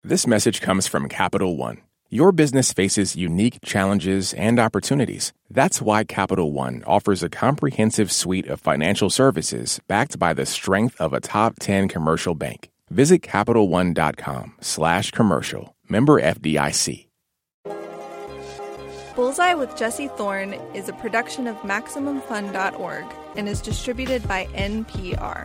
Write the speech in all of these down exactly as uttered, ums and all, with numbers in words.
This message comes from Capital One. Your business faces unique challenges and opportunities. That's why Capital One offers a comprehensive suite of financial services backed by the strength of a top ten commercial bank. Visit CapitalOne.com slash commercial. Member F D I C. Bullseye with Jesse Thorne is a production of Maximum Fun dot org and is distributed by N P R.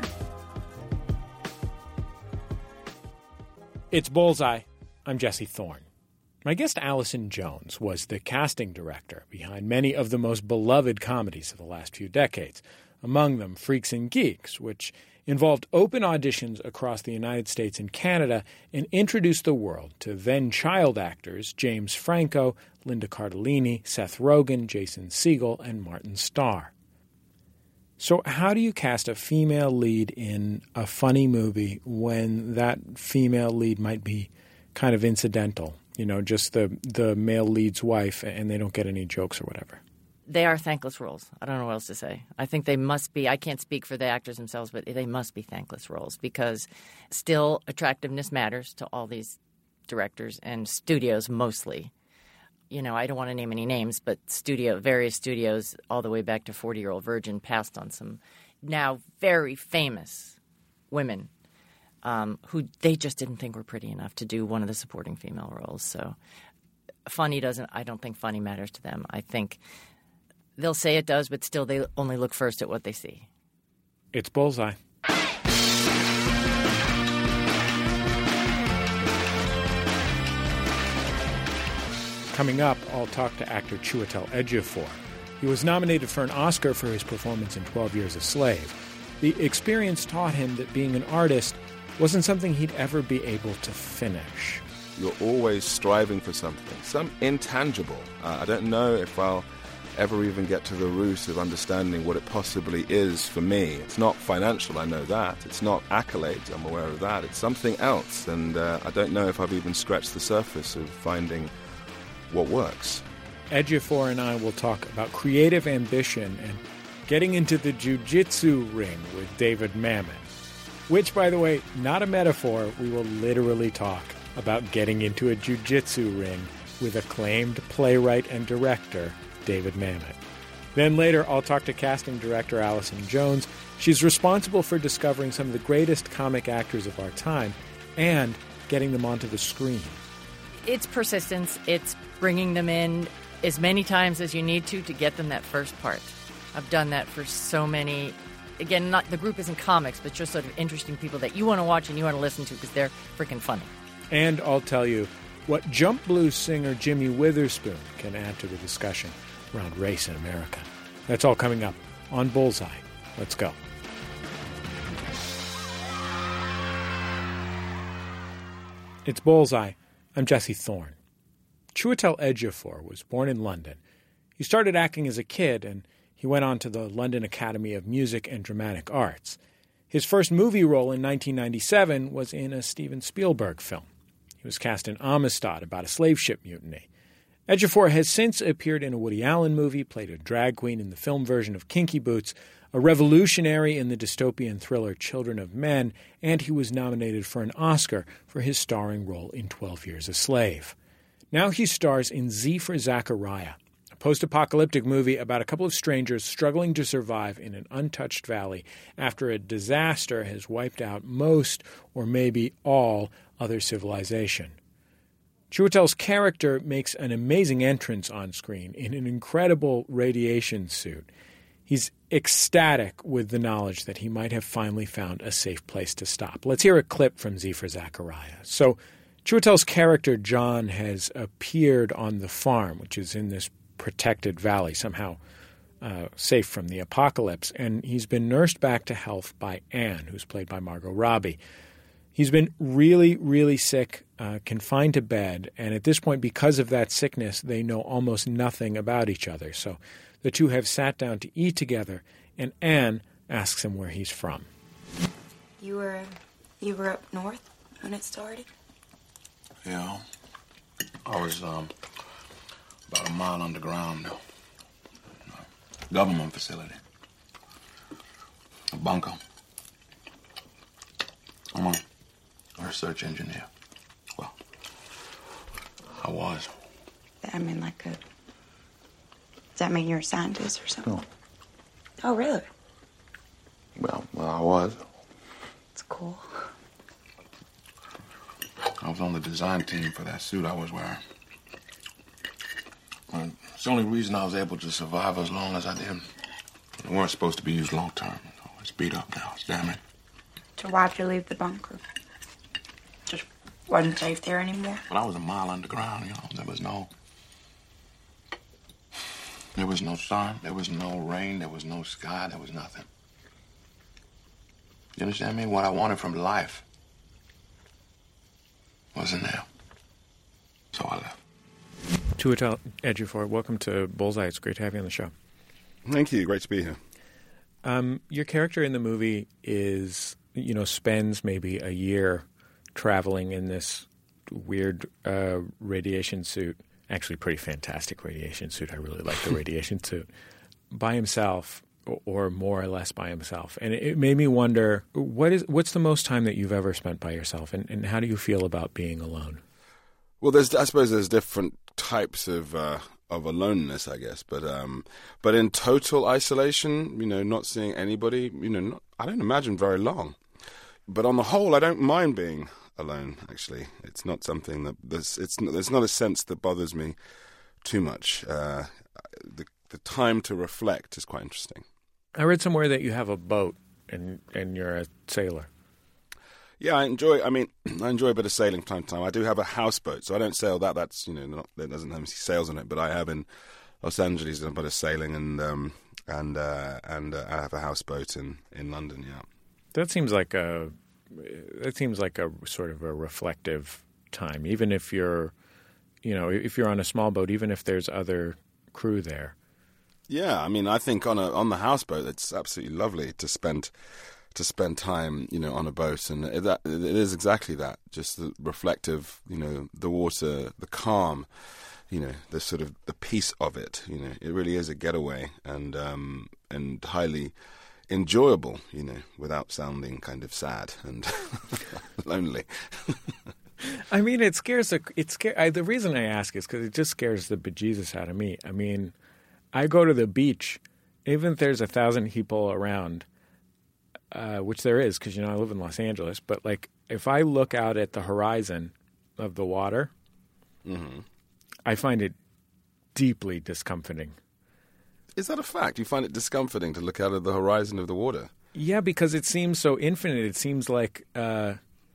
It's Bullseye. I'm Jesse Thorne. My guest Allison Jones was the casting director behind many of the most beloved comedies of the last few decades, among them Freaks and Geeks, which involved open auditions across the United States and Canada and introduced the world to then-child actors James Franco, Linda Cardellini, Seth Rogen, Jason Segel, and Martin Starr. So how do you cast a female lead in a funny movie when that female lead might be kind of incidental? You know, just the, the male lead's wife, and they don't get any jokes or whatever. They are thankless roles. I don't know what else to say. I think they must be – I can't speak for the actors themselves, but they must be thankless roles because still attractiveness matters to all these directors and studios mostly. You know, I don't want to name any names, but studio, various studios all the way back to forty-Year-Old Virgin passed on some now very famous women um, who they just didn't think were pretty enough to do one of the supporting female roles. So funny doesn't – I don't think funny matters to them. I think – they'll say it does, but still they only look first at what they see. It's Bullseye. Coming up, I'll talk to actor Chiwetel Ejiofor. He was nominated for an Oscar for his performance in twelve Years a Slave. The experience taught him that being an artist wasn't something he'd ever be able to finish. You're always striving for something, some intangible. Uh, I don't know if I'll ever even get to the root of understanding what it possibly is for me. It's not financial, I know that. It's not accolades, I'm aware of that. It's something else, and uh, I don't know if I've even scratched the surface of finding what works. Ejiofor and I will talk about creative ambition and getting into the jiu-jitsu ring with David Mamet, which, by the way, not a metaphor. We will literally talk about getting into a jiu-jitsu ring with acclaimed playwright and director David Mamet. Then later, I'll talk to casting director Allison Jones. She's responsible for discovering some of the greatest comic actors of our time and getting them onto the screen. It's persistence. It's bringing them in as many times as you need to to get them that first part. I've done that for so many. Again, not the group isn't comics, but just sort of interesting people that you want to watch and you want to listen to because they're freaking funny. And I'll tell you what Jump Blues singer Jimmy Witherspoon can add to the discussion around race in America. That's all coming up on Bullseye. Let's go. It's Bullseye. I'm Jesse Thorne. Chiwetel Ejiofor was born in London. He started acting as a kid, and he went on to the London Academy of Music and Dramatic Arts. His first movie role in nineteen ninety-seven was in a Steven Spielberg film. He was cast in Amistad about a slave ship mutiny. Ejiofor has since appeared in a Woody Allen movie, played a drag queen in the film version of Kinky Boots, a revolutionary in the dystopian thriller Children of Men, and he was nominated for an Oscar for his starring role in twelve Years a Slave. Now he stars in Z for Zachariah, a post-apocalyptic movie about a couple of strangers struggling to survive in an untouched valley after a disaster has wiped out most, or maybe all, other civilization. Chiwetel's character makes an amazing entrance on screen in an incredible radiation suit. He's ecstatic with the knowledge that he might have finally found a safe place to stop. Let's hear a clip from Z for Zachariah. So Chiwetel's character, John, has appeared on the farm, which is in this protected valley, somehow uh, safe from the apocalypse, and he's been nursed back to health by Anne, who's played by Margot Robbie. He's been really, really sick, uh, confined to bed, and at this point, because of that sickness, they know almost nothing about each other. So the two have sat down to eat together, and Anne asks him where he's from. You were, you were up north when it started? Yeah. I was um, about a mile underground, though. Government facility. A bunker. I'm a research engineer. Well, I was. I mean, like a... Does that mean you're a scientist or something? No. Oh, really? Well, well, I was. It's cool. I was on the design team for that suit I was wearing. Well, it's the only reason I was able to survive as long as I did. They weren't supposed to be used long term. You know, it's beat up now. It's damaged. So why'd you leave the bunker? Just wasn't safe there anymore? But I was a mile underground, you know. There was no... There was no sun. There was no rain. There was no sky. There was nothing. You understand me? What I wanted from life wasn't there. So I left. Chiwetel Ejiofor, welcome to Bullseye. It's great to have you on the show. Thank you. Great to be here. Um, your character in the movie is, you know, spends maybe a year traveling in this weird uh, radiation suit. Actually, pretty fantastic radiation suit. I really like the radiation suit. By himself, or more or less by himself. And it made me wonder, what is what's the most time that you've ever spent by yourself, and, and how do you feel about being alone? Well, there's I suppose there's different types of uh, of aloneness, I guess. But um, but in total isolation, you know, not seeing anybody, you know, not, I don't imagine very long. But on the whole, I don't mind being alone. Actually, it's not something that there's it's not, there's not a sense that bothers me too much. Uh, the the time to reflect is quite interesting. I read somewhere that you have a boat and and you're a sailor. Yeah, I enjoy. I mean, I enjoy a bit of sailing from time to time. I do have a houseboat, so I don't sail that. That's you know, not, that doesn't have any sails on it. But I have in Los Angeles done a bit of sailing, and um, and uh, and uh, I have a houseboat in, in London. Yeah, that seems like a that seems like a sort of a reflective time. Even if you're, you know, if you're on a small boat, even if there's other crew there. Yeah, I mean, I think on a on the houseboat, it's absolutely lovely to spend to spend time, you know, on a boat, and it, that it is exactly that, just the reflective, you know, the water, the calm, you know, the sort of the peace of it. You know, it really is a getaway, and um, and highly enjoyable, you know, without sounding kind of sad and lonely. I mean, it scares the it scare. I, the reason I ask is because it just scares the bejesus out of me. I mean. I go to the beach, even if there's a thousand people around, uh, which there is because, you know, I live in Los Angeles. But, like, if I look out at the horizon of the water, mm-hmm. I find it deeply discomforting. Is that a fact? You find it discomforting to look out at the horizon of the water? Yeah, because it seems so infinite. It seems like, uh,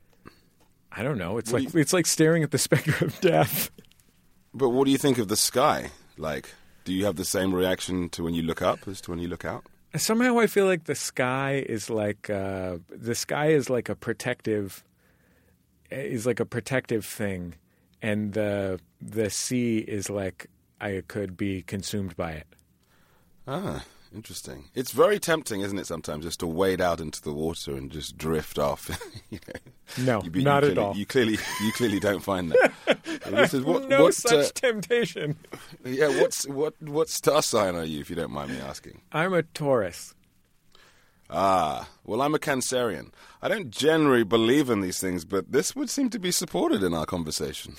I don't know, it's what like you... it's like staring at the specter of death. But what do you think of the sky? Like... Do you have the same reaction to when you look up as to when you look out? Somehow I feel like the sky is like uh, the sky is like a protective is like a protective thing, and the the sea is like I could be consumed by it. Ah, interesting. It's very tempting, isn't it? Sometimes just to wade out into the water and just drift off. you know? No, you be, not you at clearly, all. You clearly, you clearly don't find that. This is what, no what, such uh, temptation. Yeah, what's what what star sign are you, if you don't mind me asking? I'm a Taurus. Ah, well, I'm a Cancerian. I don't generally believe in these things, but this would seem to be supported in our conversation.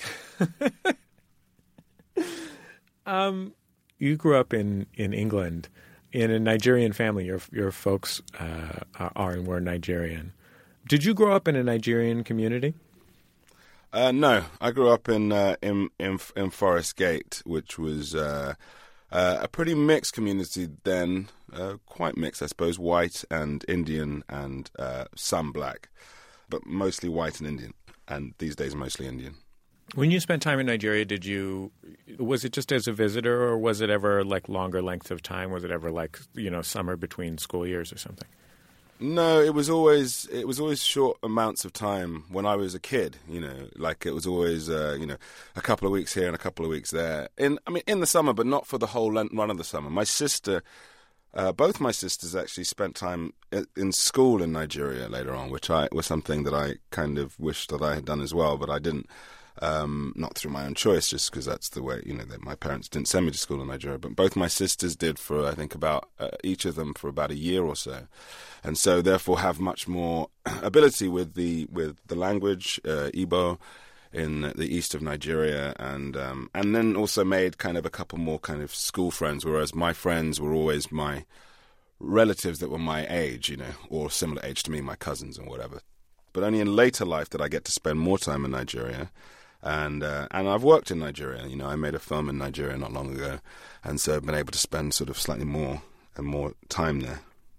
um, you grew up in, in England, in a Nigerian family. Your your folks uh, are and were Nigerian. Did you grow up in a Nigerian community? Uh, no, I grew up in uh, in, in in Forest Gate, which was uh, uh, a pretty mixed community then, uh, quite mixed, I suppose, white and Indian and uh, some black, but mostly white and Indian, and these days mostly Indian. When you spent time in Nigeria, did you was it just as a visitor, or was it ever like longer lengths of time? Was it ever like, you know, summer between school years or something? No, it was always it was always short amounts of time when I was a kid. You know, like it was always uh, you know a couple of weeks here and a couple of weeks there. In I mean, in the summer, but not for the whole run of the summer. My sister, uh, both my sisters actually spent time in school in Nigeria later on, which I was something that I kind of wished that I had done as well, but I didn't. Um, not through my own choice, just because that's the way, you know, that my parents didn't send me to school in Nigeria. But both my sisters did for, I think, about uh, each of them for about a year or so, and so therefore have much more ability with the with the language, uh, Igbo, in the east of Nigeria, and um, and then also made kind of a couple more kind of school friends, whereas my friends were always my relatives that were my age, you know, or similar age to me, my cousins and whatever. But only in later life did I get to spend more time in Nigeria. And uh, and I've worked in Nigeria. You know, I made a film in Nigeria not long ago, and so I've been able to spend sort of slightly more and more time there.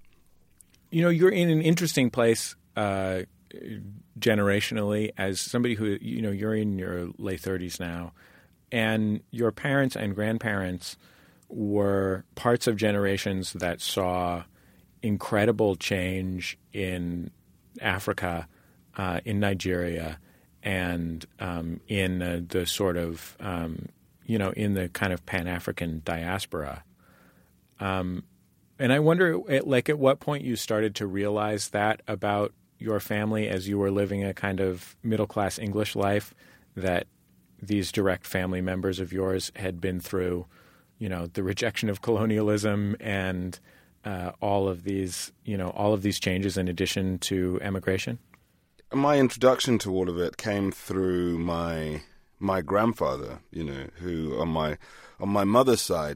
You know, you're in an interesting place uh, generationally as somebody who, you know, you're in your late thirties now, and your parents and grandparents were parts of generations that saw incredible change in Africa, uh, in Nigeria, and um, in uh, the sort of, um, you know, in the kind of Pan-African diaspora. Um, and I wonder, like, at what point you started to realize that about your family as you were living a kind of middle-class English life, that these direct family members of yours had been through, you know, the rejection of colonialism and uh, all of these, you know, all of these changes in addition to emigration? My introduction to all of it came through my my grandfather, you know, who on my on my mother's side,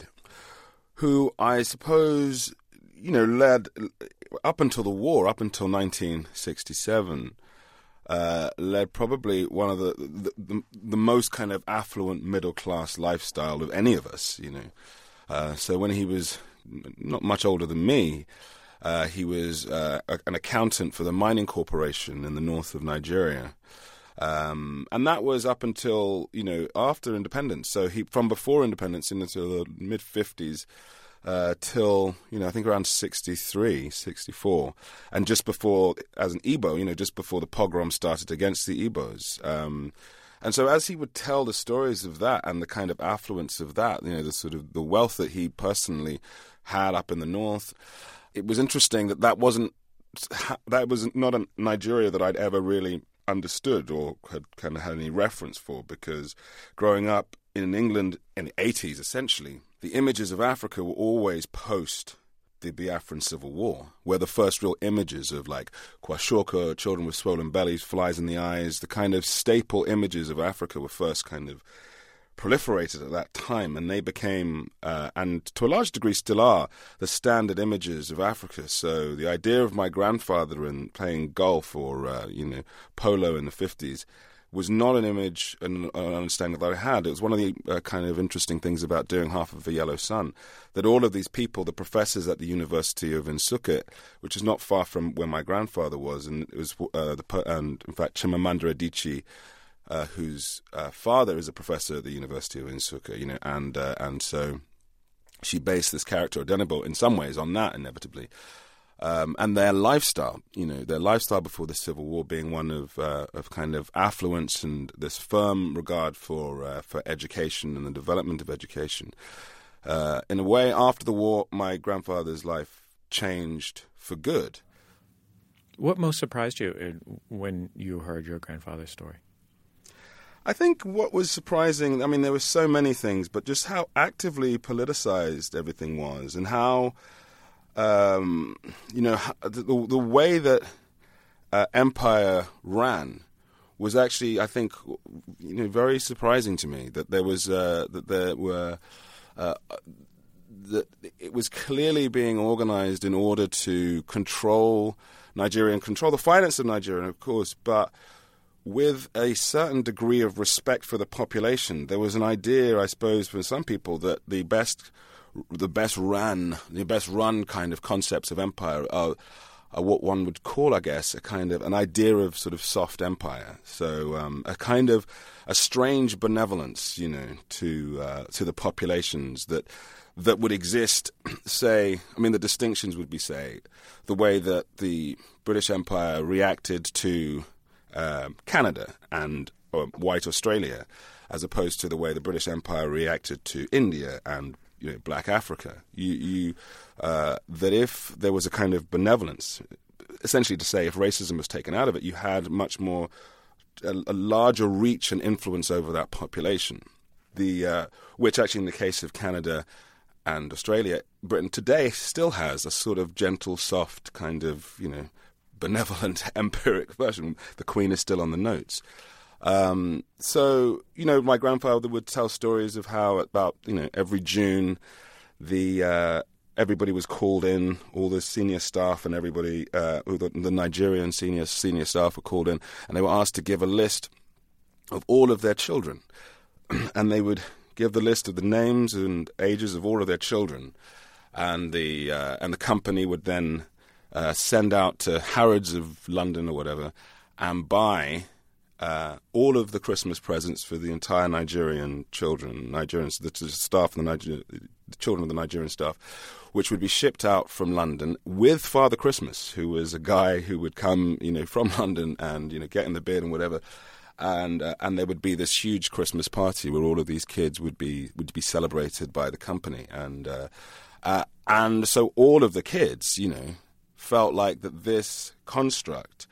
who I suppose, you know, led up until the war, up until nineteen sixty-seven, uh, led probably one of the the, the the most kind of affluent middle class lifestyle of any of us, you know. Uh, so when he was not much older than me, Uh, he was uh, a, an accountant for the mining corporation in the north of Nigeria. Um, and that was up until, you know, after independence. So he, from before independence into the mid-fifties uh, till, you know, I think around sixty-three, sixty-four. And just before, as an Igbo, you know, just before the pogrom started against the Igbos. Um, and so as he would tell the stories of that and the kind of affluence of that, you know, the sort of the wealth that he personally had up in the north, it was interesting that that wasn't that was not a Nigeria that I'd ever really understood or had kind of had any reference for, because growing up in England in the eighties, essentially, the images of Africa were always post the Biafran Civil War, where the first real images of like kwashiorkor, children with swollen bellies, flies in the eyes, the kind of staple images of Africa were first kind of proliferated at that time, and they became, uh, and to a large degree still are, the standard images of Africa. So the idea of my grandfather in playing golf or, uh, you know, polo in the fifties was not an image and an understanding that I had. It was one of the uh, kind of interesting things about doing Half of a Yellow Sun, that all of these people, the professors at the University of Nsukka, which is not far from where my grandfather was, and it was, uh, the and in fact, Chimamanda Adichie, Uh, whose uh, father is a professor at the University of Nsukka, you know, and uh, and so she based this character Odenigbo in some ways on that, inevitably, um, and their lifestyle, you know, their lifestyle before the Civil War being one of uh, of kind of affluence and this firm regard for uh, for education and the development of education. Uh, in a way, after the war, my grandfather's life changed for good. What most surprised you when you heard your grandfather's story? I think what was surprising, I mean, there were so many things, but just how actively politicized everything was, and how, um, you know, the, the way that uh, empire ran was actually, I think, you know, very surprising to me. That there was, uh, that there were, uh, that it was clearly being organized in order to control Nigeria and control the finance of Nigeria, of course, but with a certain degree of respect for the population. There was an idea, I suppose, for some people that the best, the best ran, the best run kind of concepts of empire are, are what one would call, I guess, a kind of an idea of sort of soft empire. So um, a kind of a strange benevolence, you know, to uh, to the populations that that would exist. Say, I mean, the distinctions would be, say, the way that the British Empire reacted to Uh, Canada and uh, white Australia, as opposed to the way the British Empire reacted to India and, you know, black Africa. You, you uh, that if there was a kind of benevolence, essentially to say if racism was taken out of it, you had much more, a, a larger reach and influence over that population. The uh, which actually in the case of Canada and Australia, Britain today still has a sort of gentle, soft kind of, you know, benevolent empiric version. The Queen is still on the notes. Um, so, you know, my grandfather would tell stories of how about, you know, every June, the uh, everybody was called in, all the senior staff and everybody, uh, the, the Nigerian senior senior staff were called in, and they were asked to give a list of all of their children. And they would give the list of the names and ages of all of their children. And the, uh, and the company would then uh, send out to Harrods of London or whatever and buy Uh, all of the Christmas presents for the entire Nigerian children, Nigerians, the, the staff, and the, Niger- the children of the Nigerian staff, which would be shipped out from London with Father Christmas, who was a guy who would come, you know, from London and, you know, get in the bed and whatever, and uh, and there would be this huge Christmas party where all of these kids would be would be celebrated by the company, and uh, uh, and so all of the kids, you know, felt like that this construct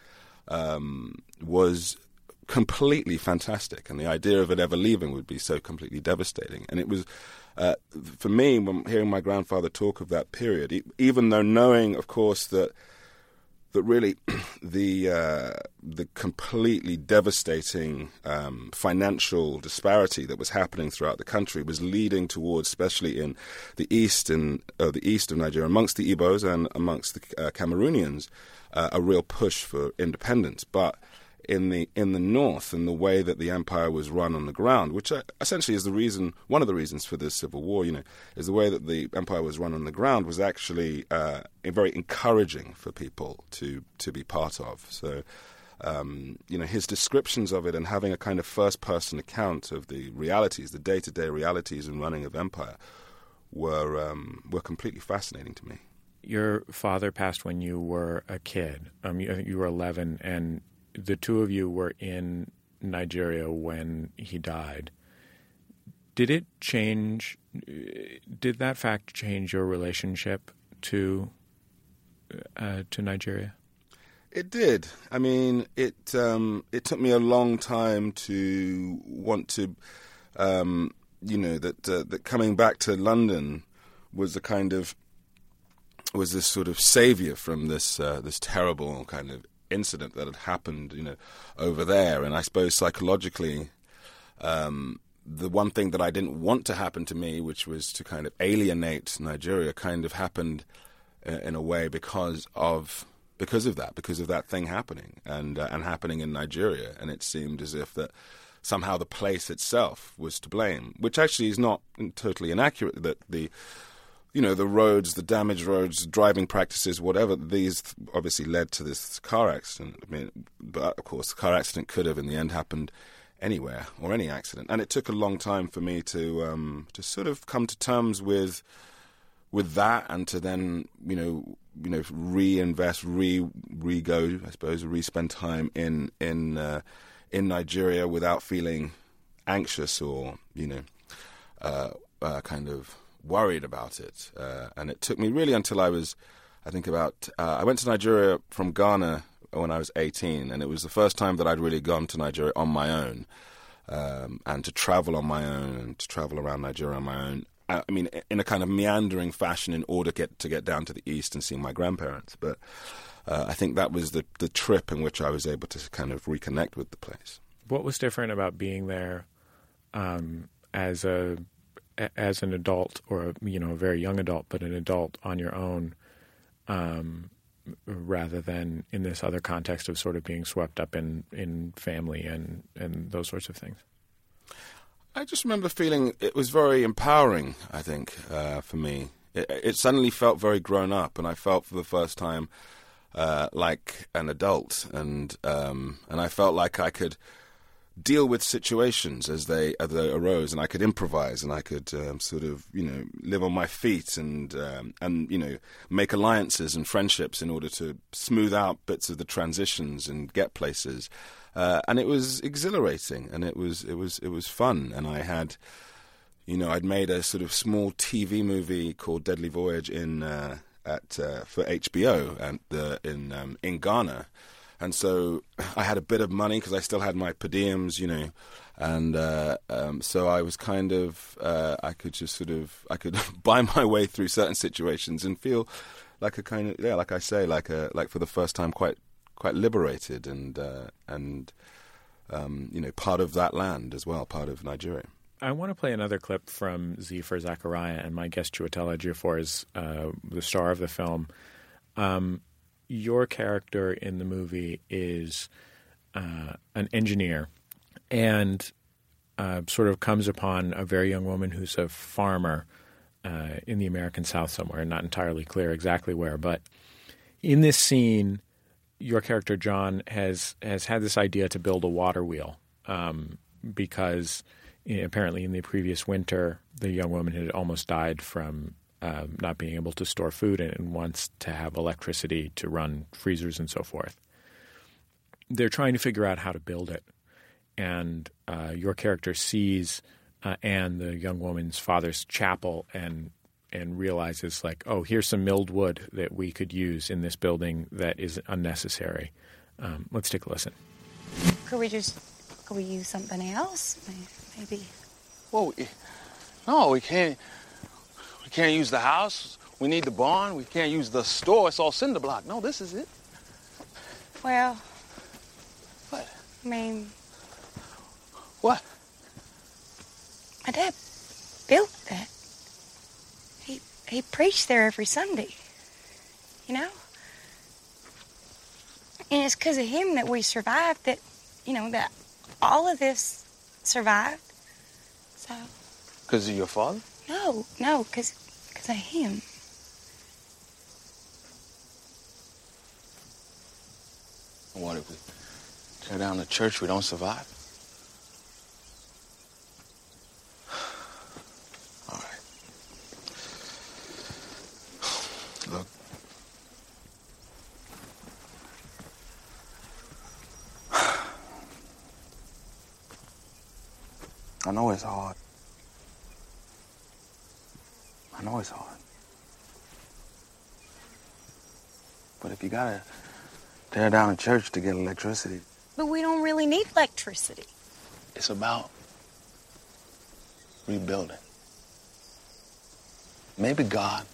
um, was completely fantastic, and the idea of it ever leaving would be so completely devastating. And it was, uh, for me, when hearing my grandfather talk of that period, e- even though knowing, of course, that that really the uh, the completely devastating um, financial disparity that was happening throughout the country was leading towards, especially in the east and uh, the east of Nigeria, amongst the Igbos and amongst the uh, Cameroonians, uh, a real push for independence, but in the in the north, and the way that the empire was run on the ground, which uh, essentially is the reason, one of the reasons for this civil war, you know, is the way that the empire was run on the ground was actually uh, very encouraging for people to to be part of. So, um, you know, his descriptions of it and having a kind of first-person account of the realities, the day-to-day realities and running of empire, were um, were completely fascinating to me. Your father passed when you were a kid. Um, you, I think you were eleven, and the two of you were in Nigeria when he died. Did it change, did that fact change your relationship to uh, to Nigeria? It did. I mean, it um, it took me a long time to want to, um, you know, that uh, that coming back to London was a kind of, was this sort of savior from this uh, this terrible kind of incident that had happened, you know, over there. And I suppose psychologically, um, the one thing that I didn't want to happen to me, which was to kind of alienate Nigeria, kind of happened uh, in a way because of because of that, because of that thing happening and uh, and happening in Nigeria. And it seemed as if that somehow the place itself was to blame, which actually is not totally inaccurate. That the You know, the roads, the damaged roads, driving practices, whatever, these obviously led to this car accident. I mean, but of course, the car accident could have, in the end, happened anywhere or any accident. And it took a long time for me to um, to sort of come to terms with with that, and to then, you know, you know, reinvest, re re go, I suppose, re spend time in in uh, in Nigeria without feeling anxious or, you know, uh, uh, kind of worried about it. Uh, and it took me really until I was, I think about, uh, I went to Nigeria from Ghana when I was eighteen, and it was the first time that I'd really gone to Nigeria on my own, um, and to travel on my own, and to travel around Nigeria on my own. I, I mean, in a kind of meandering fashion in order to get, to get down to the east and see my grandparents. But uh, I think that was the, the trip in which I was able to kind of reconnect with the place. What was different about being there um, as a as an adult, or, you know, a very young adult, but an adult on your own, um, rather than in this other context of sort of being swept up in, in family and, and those sorts of things? I just remember feeling it was very empowering, I think, uh, for me. It, it suddenly felt very grown up, and I felt for the first time uh, like an adult, and um, and I felt like I could deal with situations as they as they arose, and I could improvise, and I could um, sort of, you know, live on my feet, and um, and you know, make alliances and friendships in order to smooth out bits of the transitions and get places. Uh, and it was exhilarating, and it was it was it was fun. And I had, you know, I'd made a sort of small T V movie called Deadly Voyage in uh, at uh, for H B O and the in um, in Ghana. And so I had a bit of money because I still had my per diems, you know, and uh, um, so I was kind of, uh, I could just sort of, I could buy my way through certain situations and feel like a kind of, yeah, like I say, like a, like for the first time, quite, quite liberated and uh, and um, you know, part of that land as well, part of Nigeria. I want to play another clip from Z for Zachariah, and my guest Chiwetel Ejiofor is uh, the star of the film. Um, your character in the movie is uh, an engineer and uh, sort of comes upon a very young woman who's a farmer uh, in the American South somewhere, not entirely clear exactly where. But in this scene, your character, John, has, has had this idea to build a water wheel um, because apparently in the previous winter, the young woman had almost died from uh, not being able to store food and wants to have electricity to run freezers and so forth. They're trying to figure out how to build it. And uh, your character sees uh, Anne, the young woman's father's chapel, and and realizes, like, oh, here's some milled wood that we could use in this building that is unnecessary. Um, let's take a listen. Could we just, could we use something else? Maybe. Well, we, no, we can't. We can't use the house. We need the barn. We can't use the store. It's all cinder block. No, this is it. Well. What? I mean. What? My dad built that. He he preached there every Sunday. You know? And it's because of him that we survived, that, you know, that all of this survived. So. Because of your father? No, no, because because of him. What if we tear down the church, we don't survive? All right. Look. I know it's hard. I know it's hard. But if you gotta tear down a church to get electricity. But we don't really need electricity. It's about rebuilding. Maybe God,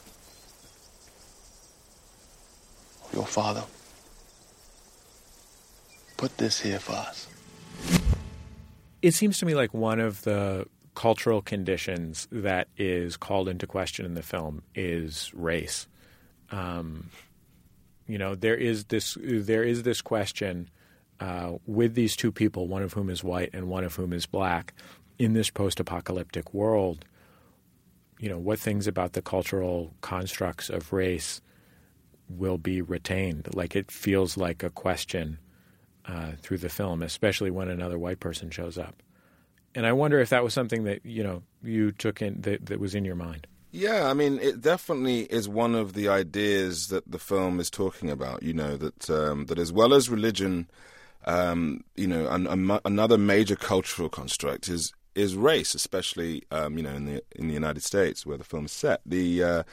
your father, put this here for us. It seems to me like one of the cultural conditions that is called into question in the film is race. Um, you know, there is this there is this question uh, with these two people, one of whom is white and one of whom is black, in this post-apocalyptic world. You know, what things about the cultural constructs of race will be retained? Like, it feels like a question uh, through the film, especially when another white person shows up. And I wonder if that was something that, you know, you took in, that, that was in your mind. Yeah, I mean, it definitely is one of the ideas that the film is talking about, you know, that um, that as well as religion, um, you know, an, a, another major cultural construct is is race, especially, um, you know, in the in the United States where the film is set. The uh,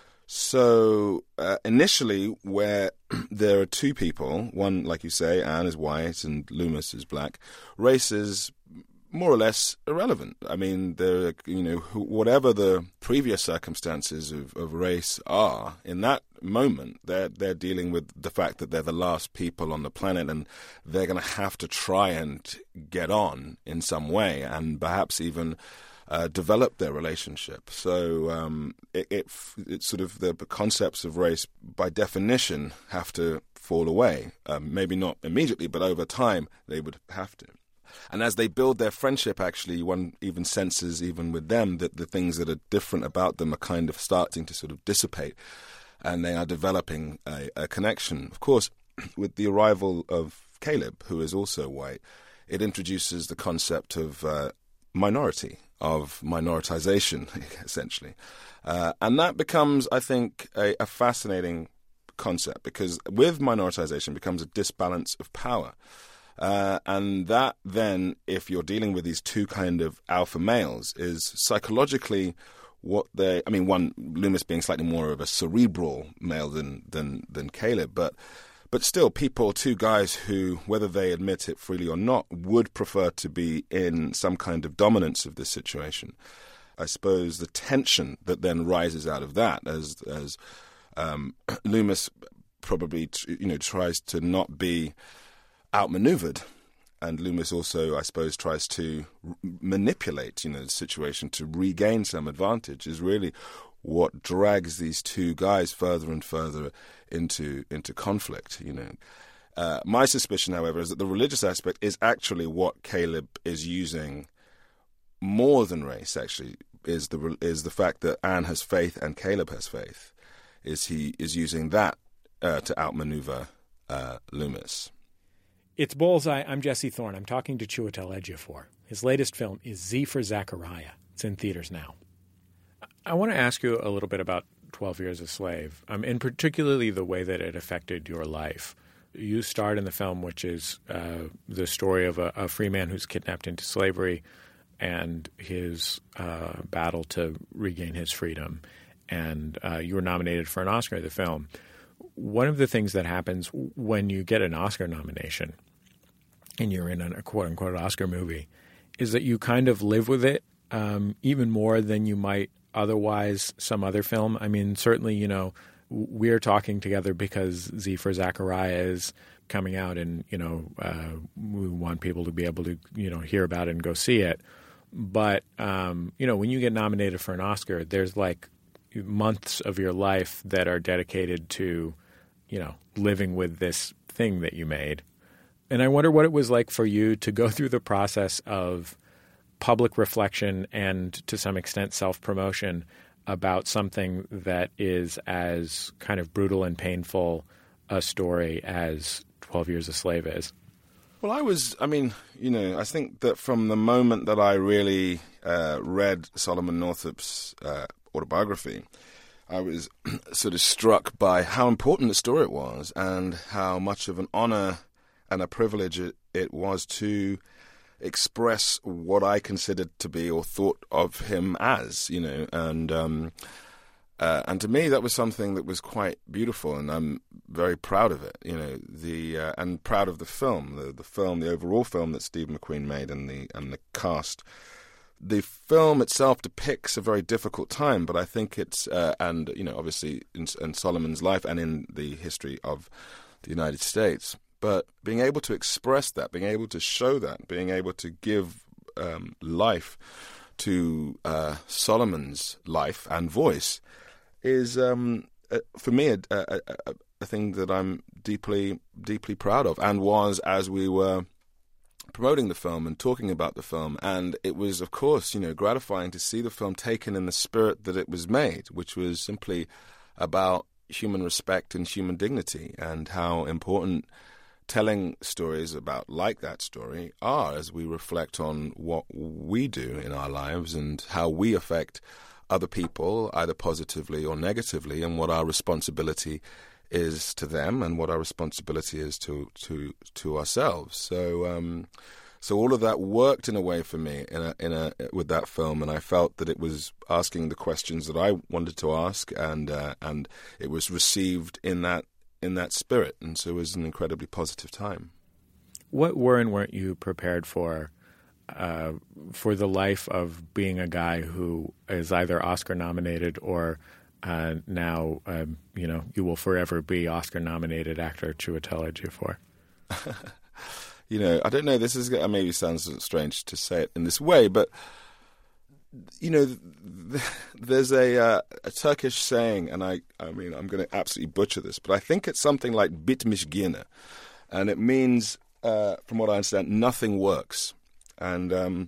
So uh, initially, where there are two people, one, like you say, Anne is white and Loomis is black, race is more or less irrelevant. I mean, there, you know, whatever the previous circumstances of, of race are, in that moment, they're they're dealing with the fact that they're the last people on the planet, and they're going to have to try and get on in some way, and perhaps even uh, develop their relationship. So um, it, it it's sort of the concepts of race, by definition, have to fall away. Um, maybe not immediately, but over time they would have to. And as they build their friendship, actually, one even senses, even with them, that the things that are different about them are kind of starting to sort of dissipate, and they are developing a, a connection. Of course, with the arrival of Caleb, who is also white, it introduces the concept of uh, minority, of minoritization, essentially. Uh, and that becomes, I think, a, a fascinating concept, because with minoritization becomes a disbalance of power. Uh, and that then, if you're dealing with these two kind of alpha males, is psychologically what they, I mean, one, Loomis being slightly more of a cerebral male than, than, than Caleb, but but still people, two guys who, whether they admit it freely or not, would prefer to be in some kind of dominance of this situation. I suppose the tension that then rises out of that, as as um, Loomis probably, you know, tries to not be outmaneuvered, and Loomis also, I suppose, tries to r- manipulate, you know, the situation to regain some advantage, is really what drags these two guys further and further into into conflict, you know. Uh, my suspicion, however, is that the religious aspect is actually what Caleb is using more than race, actually, is the is the fact that Anne has faith and Caleb has faith. Is he is using that uh, to outmaneuver uh, Loomis. It's Bullseye. I'm Jesse Thorne. I'm talking to Chiwetel Ejiofor. His latest film is Z for Zachariah. It's in theaters now. I want to ask you a little bit about twelve Years a Slave, um, and particularly the way that it affected your life. You starred in the film, which is uh, the story of a, a free man who's kidnapped into slavery and his uh, battle to regain his freedom. And uh, you were nominated for an Oscar, the film. One of the things that happens when you get an Oscar nomination and you're in a quote-unquote Oscar movie is that you kind of live with it um, even more than you might otherwise some other film. I mean, certainly, you know, we're talking together because Z for Zachariah is coming out and, you know, uh, we want people to be able to, you know, hear about it and go see it. But, um, you know, when you get nominated for an Oscar, there's like months of your life that are dedicated to, you know, living with this thing that you made. And I wonder what it was like for you to go through the process of public reflection and, to some extent, self-promotion about something that is as kind of brutal and painful a story as twelve Years a Slave is. Well, I was, I mean, you know, I think that from the moment that I really uh, read Solomon Northup's uh, autobiography, I was sort of struck by how important the story it was and how much of an honor and a privilege it, it was to express what I considered to be or thought of him as, you know, and um, uh, and to me that was something that was quite beautiful, and I'm very proud of it, you know, the uh, and proud of the film, the the film, the overall film that Steve McQueen made, and the and the cast. The film itself depicts a very difficult time, but I think it's uh, and you know, obviously in, in Solomon's life and in the history of the United States. But being able to express that, being able to show that, being able to give um, life to uh, Solomon's life and voice is, um, uh, for me, a, a, a, a thing that I'm deeply, deeply proud of, and was as we were promoting the film and talking about the film. And it was, of course, you know, gratifying to see the film taken in the spirit that it was made, which was simply about human respect and human dignity, and how important telling stories about like that story are as we reflect on what we do in our lives and how we affect other people, either positively or negatively, and what our responsibility is to them and what our responsibility is to to to ourselves. So um, so all of that worked in a way for me in a in a with that film, and I felt that it was asking the questions that I wanted to ask, and uh, and it was received in that in that spirit, and so it was an incredibly positive time. What were and weren't you prepared for uh, for the life of being a guy who is either Oscar nominated or uh, now, um, you know, you will forever be Oscar nominated actor Chiwetel Ejiofor? You know, I don't know, this is maybe sounds strange to say it in this way, but you know, there's a uh, a Turkish saying, and I, I mean, I'm going to absolutely butcher this, but I think it's something like bitmiş gene, and it means, uh, from what I understand, nothing works. And um,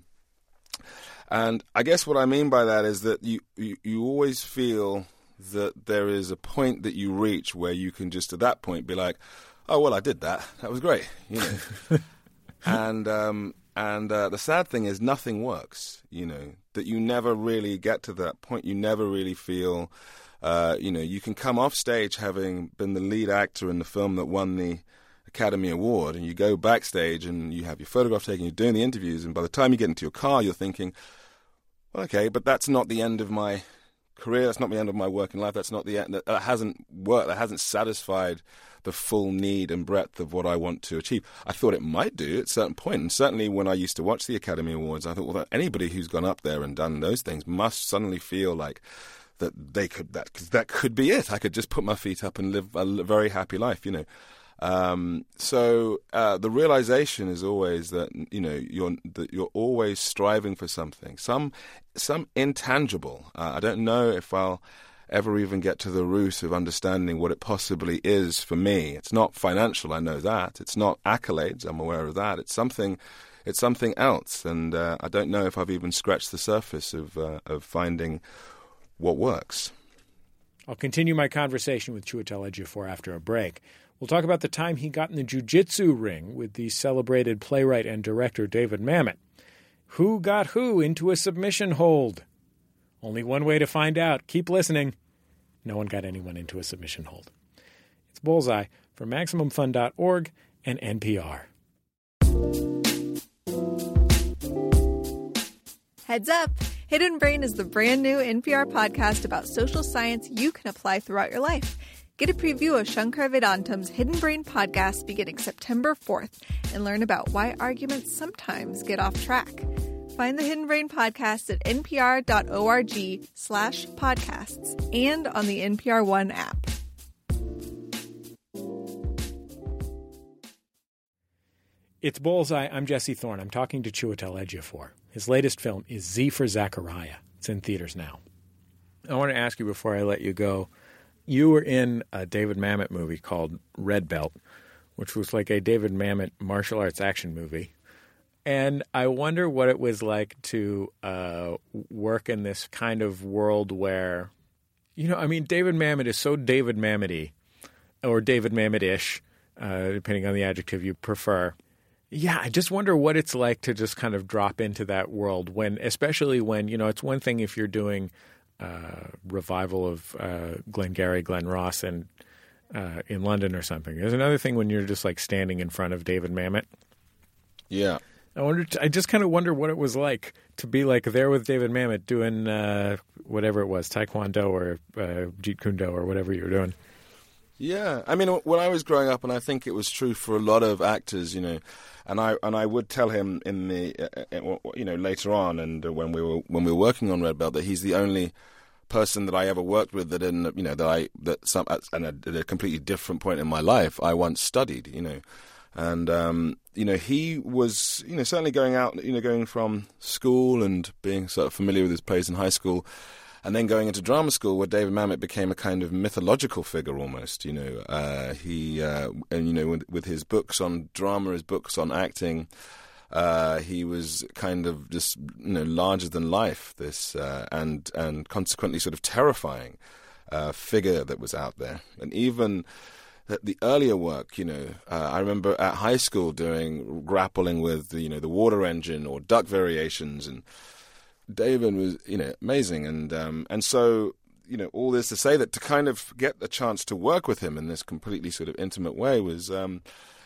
and I guess what I mean by that is that you, you, you always feel that there is a point that you reach where you can just at that point be like, oh, well, I did that. That was great, you know. and um, and uh, the sad thing is nothing works, you know, that you never really get to that point. You never really feel, uh, you know, you can come off stage having been the lead actor in the film that won the Academy Award, and you go backstage and you have your photograph taken, you're doing the interviews, and by the time you get into your car, you're thinking, well, okay, but that's not the end of my career, that's not the end of my working life, that's not the end, that, that hasn't worked, that hasn't satisfied the full need and breadth of what I want to achieve. I thought it might do at a certain point, and certainly when I used to watch the Academy Awards, I thought, well, anybody who's gone up there and done those things must suddenly feel like that they could, that, cause that could be it. I could just put my feet up and live a very happy life, you know. Um, so uh, the realization is always that you know you're that you're always striving for something, some some intangible. Uh, I don't know if I'll ever even get to the root of understanding what it possibly is for me. It's not financial, I know that. It's not accolades, I'm aware of that. It's something, it's something else, and uh, I don't know if I've even scratched the surface of uh, of finding what works. I'll continue my conversation with Chiwetel Ejiofor after a break. We'll talk about the time he got in the jiu-jitsu ring with the celebrated playwright and director David Mamet. Who got who into a submission hold? Only one way to find out. Keep listening. No one got anyone into a submission hold. It's Bullseye from Maximum Fun dot org and N P R. Heads up! Hidden Brain is the brand new N P R podcast about social science you can apply throughout your life. Get a preview of Shankar Vedantam's Hidden Brain podcast beginning September fourth and learn about why arguments sometimes get off track. Find the Hidden Brain podcast at npr.org slash podcasts and on the N P R One app. It's Bullseye. I'm Jesse Thorne. I'm talking to Chiwetel Ejiofor. His latest film is Z for Zachariah. It's in theaters now. I want to ask you before I let you go, you were in a David Mamet movie called Red Belt, which was like a David Mamet martial arts action movie. And I wonder what it was like to uh, work in this kind of world where, you know, I mean, David Mamet is so David Mamet-y, or David Mamet-ish, uh, depending on the adjective you prefer. Yeah, I just wonder what it's like to just kind of drop into that world when, especially when, you know, it's one thing if you're doing uh, revival of uh, Glengarry Glen Ross and uh, in London or something. There's another thing when you're just like standing in front of David Mamet. Yeah. I wonder. I just kind of wonder what it was like to be like there with David Mamet doing uh, whatever it was, Taekwondo or uh, Jeet Kune Do or whatever you were doing. Yeah, I mean, when I was growing up, and I think it was true for a lot of actors, you know, and I and I would tell him in the, uh, you know, later on, and when we were when we were working on Red Belt, that he's the only person that I ever worked with that, in you know, that I that some at a, at a completely different point in my life, I once studied, you know. And, um, you know, he was, you know, certainly going out, you know, going from school and being sort of familiar with his plays in high school and then going into drama school where David Mamet became a kind of mythological figure almost, you know. Uh, he, uh, and, you know, with, with his books on drama, his books on acting, uh, he was kind of just, you know, larger than life, this, uh, and, and consequently sort of terrifying uh, figure that was out there. And even the earlier work, you know, uh, I remember at high school doing, grappling with, the, you know, the water engine or duck variations, and David was, you know, amazing. And um, and so, you know, all this to say that to kind of get a chance to work with him in this completely sort of intimate way was um,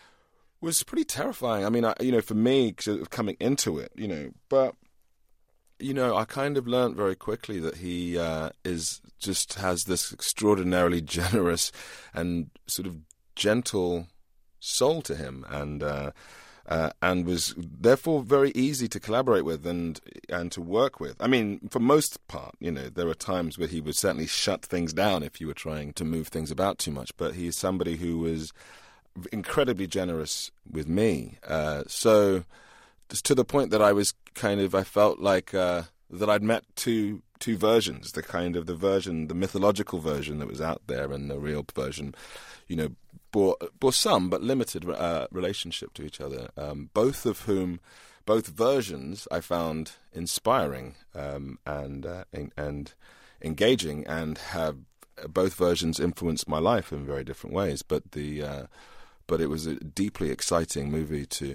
was pretty terrifying. I mean, I, you know, for me, coming into it, you know, but, you know, I kind of learned very quickly that he uh, is just has this extraordinarily generous and sort of gentle soul to him, and uh, uh, and was therefore very easy to collaborate with and and to work with. I mean, for most part, you know, there were times where he would certainly shut things down if you were trying to move things about too much. But he's somebody who was incredibly generous with me. Uh, so. To the point that I was kind of, I felt like uh, that I'd met two two versions, the kind of the version, the mythological version that was out there, and the real version, you know, bore, bore some but limited uh, relationship to each other. Um, both of whom, both versions, I found inspiring um, and uh, and, and engaging, and have both versions influenced my life in very different ways. But the uh, but it was a deeply exciting movie to.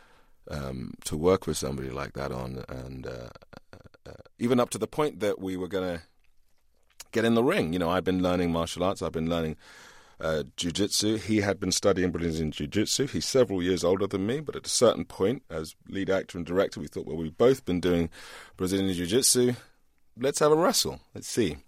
Um, to work with somebody like that on, and uh, uh, even up to the point that we were going to get in the ring. You know, I've been learning martial arts. I've been learning uh, jiu-jitsu. He had been studying Brazilian jiu-jitsu. He's several years older than me, but at a certain point, as lead actor and director, we thought, well, we've both been doing Brazilian jiu-jitsu. Let's have a wrestle. Let's see.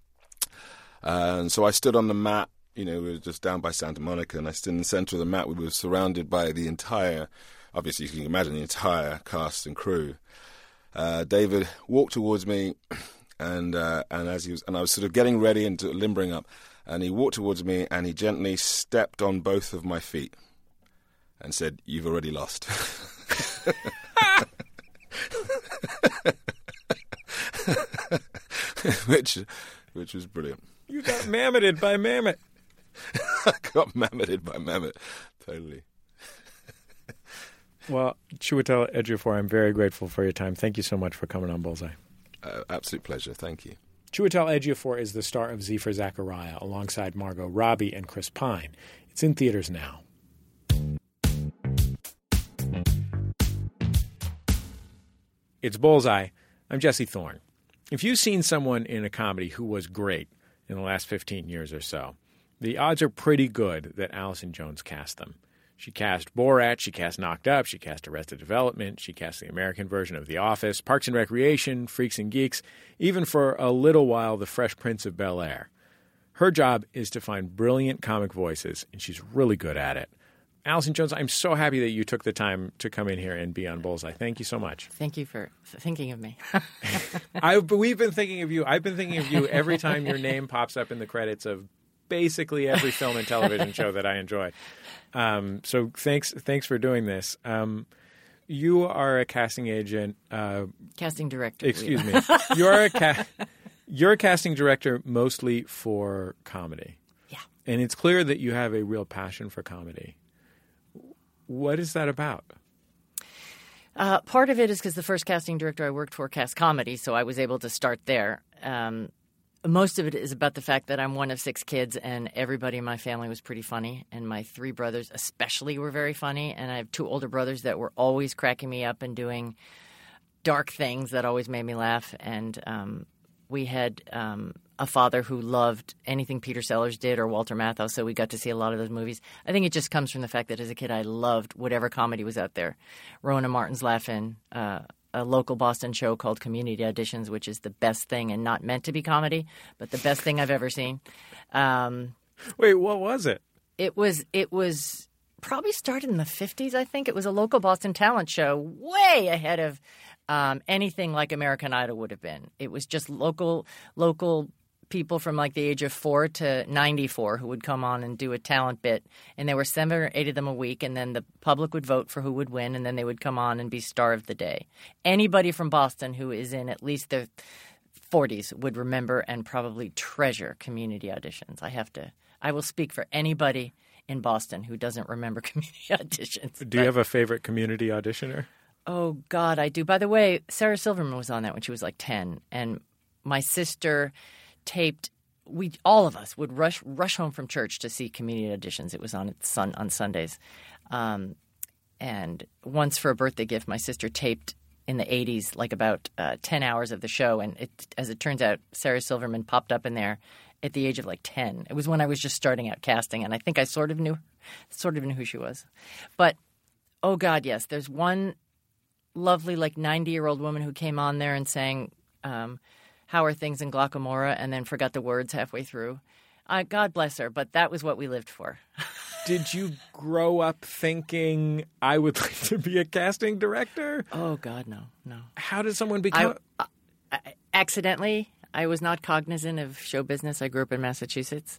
Uh, and so I stood on the mat. You know, we were just down by Santa Monica, and I stood in the center of the mat. We were surrounded by the entire... Obviously, you can imagine the entire cast and crew. Uh, David walked towards me, and uh, and as he was, and I was sort of getting ready and limbering up, And he walked towards me and he gently stepped on both of my feet and said, "You've already lost." which which was brilliant. You got mammoted by Mammoth. I got mammoted by Mammoth. Totally. Well, Chiwetel Ejiofor, I'm very grateful for your time. Thank you so much for coming on Bullseye. Uh, absolute pleasure. Thank you. Chiwetel Ejiofor is the star of Z for Zachariah alongside Margot Robbie and Chris Pine. It's in theaters now. It's Bullseye. I'm Jesse Thorne. If you've seen someone in a comedy who was great in the last fifteen years or so, the odds are pretty good that Allison Jones cast them. She cast Borat, she cast Knocked Up, she cast Arrested Development, she cast the American version of The Office, Parks and Recreation, Freaks and Geeks, even for a little while The Fresh Prince of Bel-Air. Her job is to find brilliant comic voices, and she's really good at it. Allison Jones, I'm so happy that you took the time to come in here and be on Bullseye. Thank you so much. Thank you for thinking of me. I, we've been thinking of you. I've been thinking of you every time your name pops up in the credits of basically every film and television show that I enjoy. Um, so thanks thanks for doing this. Um, you are a casting agent. Uh, casting director. Excuse me. You're a, ca- you're a casting director mostly for comedy. Yeah. And it's clear that you have a real passion for comedy. What is that about? Uh, part of it is because the first casting director I worked for cast comedy, so I was able to start there. Um, most of it is about the fact that I'm one of six kids, and everybody in my family was pretty funny, and my three brothers especially were very funny, and I have two older brothers that were always cracking me up and doing dark things that always made me laugh, and um, we had um, a father who loved anything Peter Sellers did or Walter Matthau, so we got to see a lot of those movies. I think it just comes from the fact that as a kid I loved whatever comedy was out there. Rowan and Martin's Laugh-In, uh, a local Boston show called Community Auditions, which is the best thing and not meant to be comedy, but the best thing I've ever seen. Um, Wait, what was it? It was it was probably started in the fifties, I think. It was a local Boston talent show way ahead of um, anything like American Idol would have been. It was just local local people from like the age of four to ninety-four who would come on and do a talent bit. And there were seven or eight of them a week. And then the public would vote for who would win. And then they would come on and be star of the day. Anybody from Boston who is in at least their forties would remember and probably treasure community auditions. I have to – I will speak for anybody in Boston who doesn't remember community auditions. Do you but, have a favorite community auditioner? Oh, God, I do. By the way, Sarah Silverman was on that when she was like ten. And my sister – taped we all of us would rush rush home from church to see community auditions. It was on sun on Sundays, um, and once for a birthday gift, my sister taped in the eighties like about uh, ten hours of the show, and it, as it turns out, Sarah Silverman popped up in there at the age of like ten. It was when I was just starting out casting, and I think I sort of knew sort of knew who she was. But oh God, yes, there's one lovely like ninety year old woman who came on there and sang. Um, How are things in Glockamora, and then forgot the words halfway through. Uh, God bless her, but that was what we lived for. Did you grow up thinking, I would like to be a casting director? Oh, God, no, no. How did someone become I, I, accidentally, I was not cognizant of show business. I grew up in Massachusetts.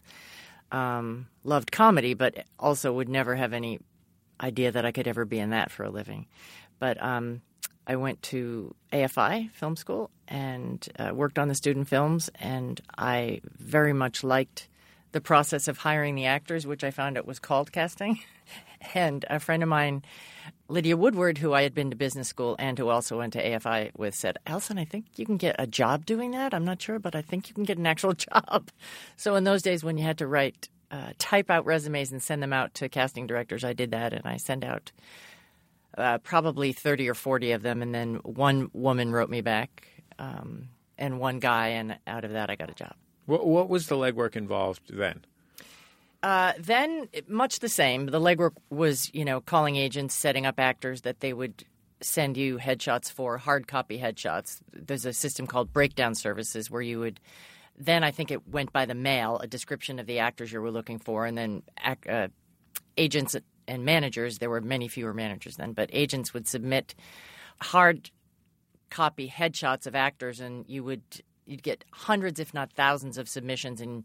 Um, loved comedy, but also would never have any idea that I could ever be in that for a living. But um I went to A F I Film School and uh, worked on the student films, and I very much liked the process of hiring the actors, which I found out was called casting. And a friend of mine, Lydia Woodward, who I had been to business school and who also went to A F I with, said, Allison, I think you can get a job doing that. I'm not sure, but I think you can get an actual job. So in those days when you had to write, uh, type out resumes and send them out to casting directors, I did that, and I sent out Uh, probably thirty or forty of them, and then one woman wrote me back um, and one guy, and out of that I got a job. What, what was the legwork involved then? Uh, then much the same. The legwork was, you know, calling agents, setting up actors that they would send you headshots for, hard copy headshots. There's a system called breakdown services where you would – then I think it went by the mail, a description of the actors you were looking for, and then uh, agents – and managers, there were many fewer managers then, but agents would submit hard copy headshots of actors, and you would you'd get hundreds, if not thousands, of submissions, and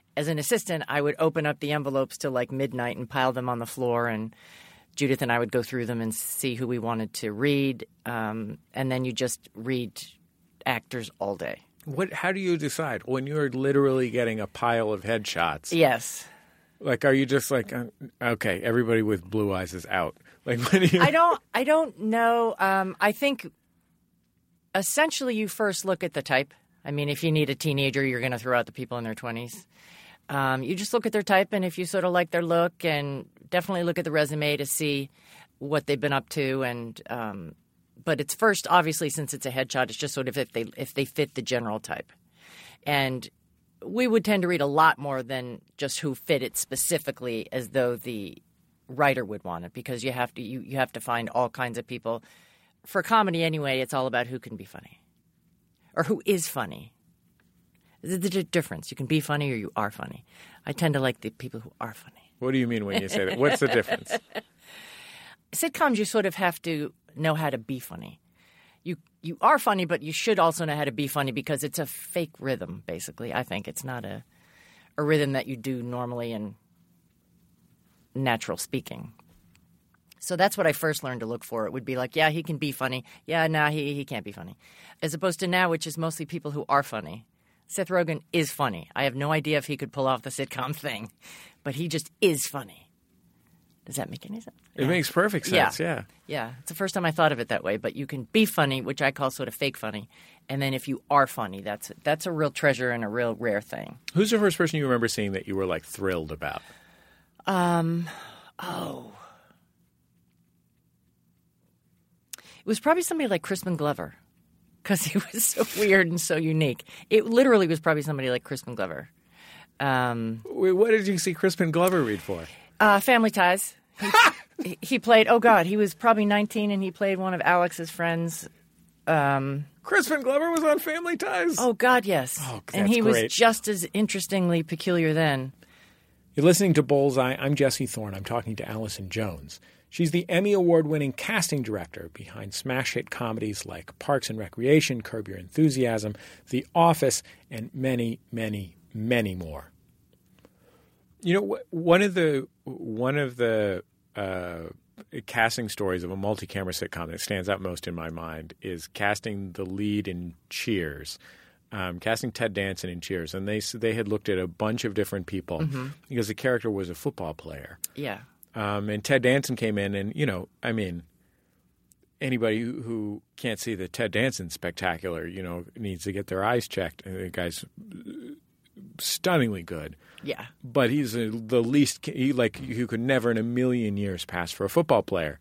as an assistant, I would open up the envelopes till like midnight and pile them on the floor, and Judith and I would go through them and see who we wanted to read, um, and then you just read actors all day. What? How do you decide when you're literally getting a pile of headshots? Yes. Like, are you just like, uh, okay, everybody with blue eyes is out? Like, when you... I don't. I don't know. Um, I think essentially you first look at the type. I mean, if you need a teenager, you're going to throw out the people in their twenties. Um, you just look at their type, and if you sort of like their look, and definitely look at the resume to see what they've been up to. And um, but it's first, obviously, since it's a headshot, it's just sort of if they if they fit the general type. And we would tend to read a lot more than just who fit it specifically, as though the writer would want it, because you have to you, you have to find all kinds of people. For comedy, anyway, it's all about who can be funny, or who is funny. There's a difference. You can be funny or you are funny. I tend to like the people who are funny. What do you mean when you say that? What's the difference? Sitcoms, you sort of have to know how to be funny. You you are funny, but you should also know how to be funny, because it's a fake rhythm, basically. I think it's not a a rhythm that you do normally in natural speaking. So that's what I first learned to look for. It would be like, yeah, he can be funny. Yeah, nah, he he can't be funny. As opposed to now, which is mostly people who are funny. Seth Rogen is funny. I have no idea if he could pull off the sitcom thing, but he just is funny. Does that make any sense? It yeah. makes perfect sense, yeah. yeah. Yeah. It's the first time I thought of it that way, but you can be funny, which I call sort of fake funny, and then if you are funny, that's that's a real treasure and a real rare thing. Who's the first person you remember seeing that you were, like, thrilled about? Um, oh. It was probably somebody like Crispin Glover, because he was so weird and so unique. It literally was probably somebody like Crispin Glover. Um, Wait, what did you see Crispin Glover read for? Uh, Family Ties. He, he played, oh, God, he was probably nineteen, and he played one of Alex's friends. Um, Crispin Glover was on Family Ties? Oh, God, yes. Oh, that's and he great. was just as interestingly peculiar then. You're listening to Bullseye. I'm Jesse Thorne. I'm talking to Allison Jones. She's the Emmy Award-winning casting director behind smash hit comedies like Parks and Recreation, Curb Your Enthusiasm, The Office, and many, many, many more. You know, one of the one of the uh, casting stories of a multi-camera sitcom that stands out most in my mind is casting the lead in Cheers, um, casting Ted Danson in Cheers, and they they had looked at a bunch of different people mm-hmm. because the character was a football player. Yeah. Um, and Ted Danson came in, and, you know, I mean, anybody who, who can't see that Ted Danson's spectacular, you know, needs to get their eyes checked. And the guy's stunningly good. Yeah. But he's a, the least – he like you could never in a million years pass for a football player.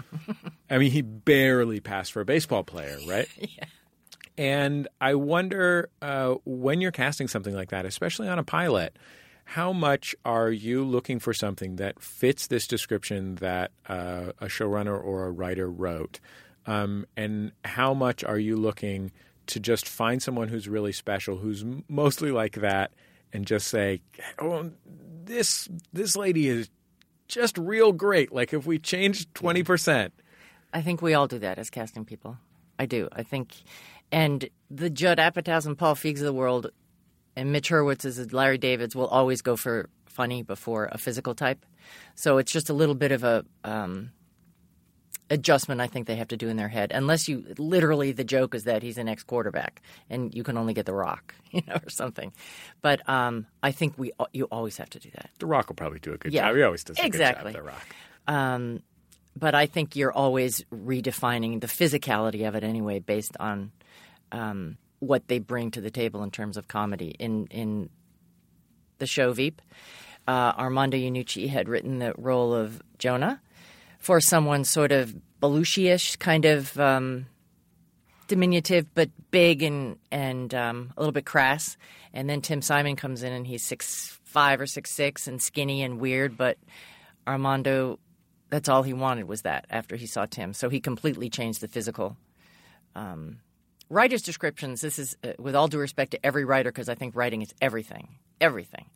I mean, he barely passed for a baseball player, right? Yeah. And I wonder uh, when you're casting something like that, especially on a pilot – how much are you looking for something that fits this description that uh, a showrunner or a writer wrote? Um, and how much are you looking to just find someone who's really special, who's m- mostly like that, and just say, oh, this this lady is just real great. Like if we changed twenty percent. I think we all do that as casting people. I do. I think – and the Judd Apatows and Paul Feig's of the world – and Mitch Hurwitz's and Larry David's will always go for funny before a physical type. So it's just a little bit of a um, adjustment I think they have to do in their head. Unless you – literally the joke is that he's an ex-quarterback and you can only get The Rock, you know, or something. But um, I think we you always have to do that. The Rock will probably do a good yeah. job. He always does a exactly. good job, The Rock. Um, but I think you're always redefining the physicality of it anyway based on um, – what they bring to the table in terms of comedy. In in the show Veep, uh, Armando Iannucci had written the role of Jonah for someone sort of Belushi-ish, kind of um, diminutive but big and and um, a little bit crass. And then Tim Simon comes in and he's six five or six six and skinny and weird. But Armando, that's all he wanted was that after he saw Tim. So he completely changed the physical. Um, Writer's descriptions, this is uh, with all due respect to every writer because I think writing is everything, everything.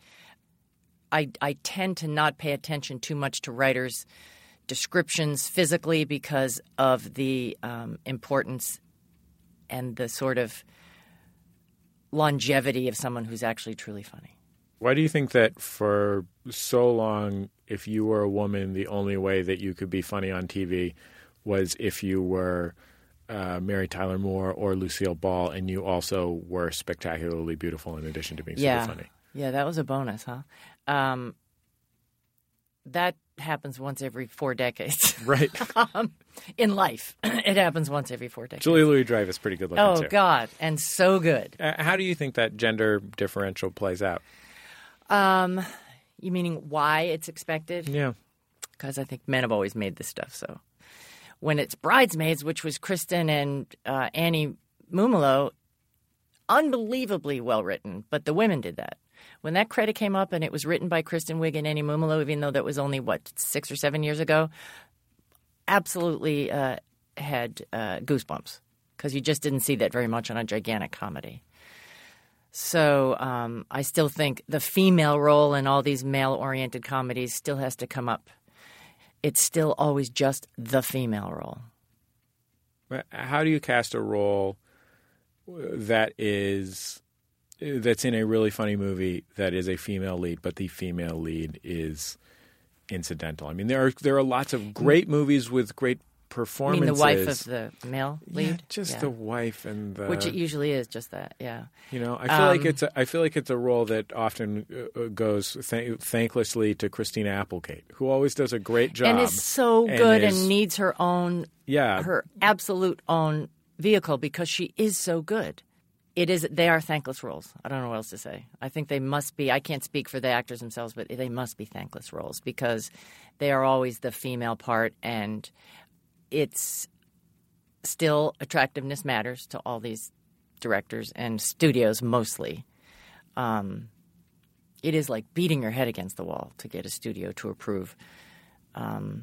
I, I tend to not pay attention too much to writers' descriptions physically because of the um, importance and the sort of longevity of someone who's actually truly funny. Why do you think that for so long, if you were a woman, the only way that you could be funny on T V was if you were uh, Mary Tyler Moore or Lucille Ball, and you also were spectacularly beautiful in addition to being yeah. super funny? Yeah, that was a bonus, huh? Um, that happens once every four decades. Right. um, in life. It happens once every four decades. Julia Louis-Dreyfus, pretty good looking, oh, too. God, and so good. Uh, how do you think that gender differential plays out? Um, you meaning why it's expected? Yeah. Because I think men have always made this stuff, so. When it's Bridesmaids, which was Kristen and uh, Annie Mumolo, unbelievably well written, but the women did that. When that credit came up and it was written by Kristen Wiig and Annie Mumolo, even though that was only, what, six or seven years ago, absolutely uh, had uh, goosebumps because you just didn't see that very much on a gigantic comedy. So um, I still think the female role in all these male-oriented comedies still has to come up. It's still always just the female role. How do you cast a role that is that's in a really funny movie that is a female lead, but the female lead is incidental? I mean, there are there are lots of great movies with great performances. You mean the wife of the male lead? Yeah, just yeah. the wife and the which it usually is just that. Yeah. You know, I feel um, like it's a, I feel like it's a role that often uh, goes th- thanklessly to Christina Applegate, who always does a great job and is so and good is, and needs her own yeah her absolute own vehicle because she is so good. It is they are thankless roles. I don't know what else to say. I think they must be. I can't speak for the actors themselves, but they must be thankless roles because they are always the female part, and it's still attractiveness matters to all these directors and studios mostly. Um, it is like beating your head against the wall to get a studio to approve. Um,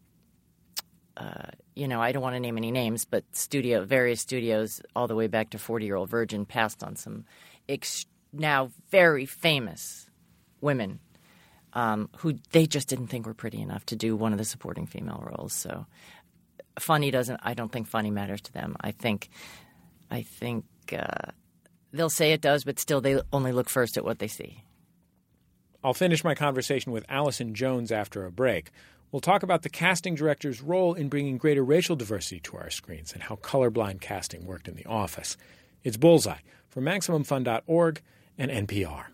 uh, you know, I don't want to name any names, but studio, various studios, all the way back to forty-year-old Virgin, passed on some ex- now very famous women um, who they just didn't think were pretty enough to do one of the supporting female roles. So funny doesn't – I don't think funny matters to them. I think I think uh, they'll say it does, but still they only look first at what they see. I'll finish my conversation with Allison Jones after a break. We'll talk about the casting director's role in bringing greater racial diversity to our screens and how colorblind casting worked in The Office. It's Bullseye from Maximum Fun dot org and N P R.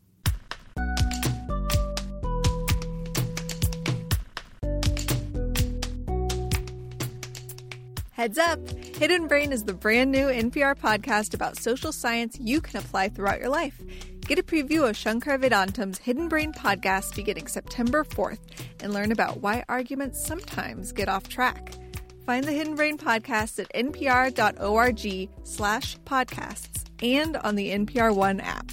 Heads up! Hidden Brain is the brand new N P R podcast about social science you can apply throughout your life. Get a preview of Shankar Vedantam's Hidden Brain podcast beginning September fourth and learn about why arguments sometimes get off track. Find the Hidden Brain podcast at npr.org slash podcasts and on the N P R One app.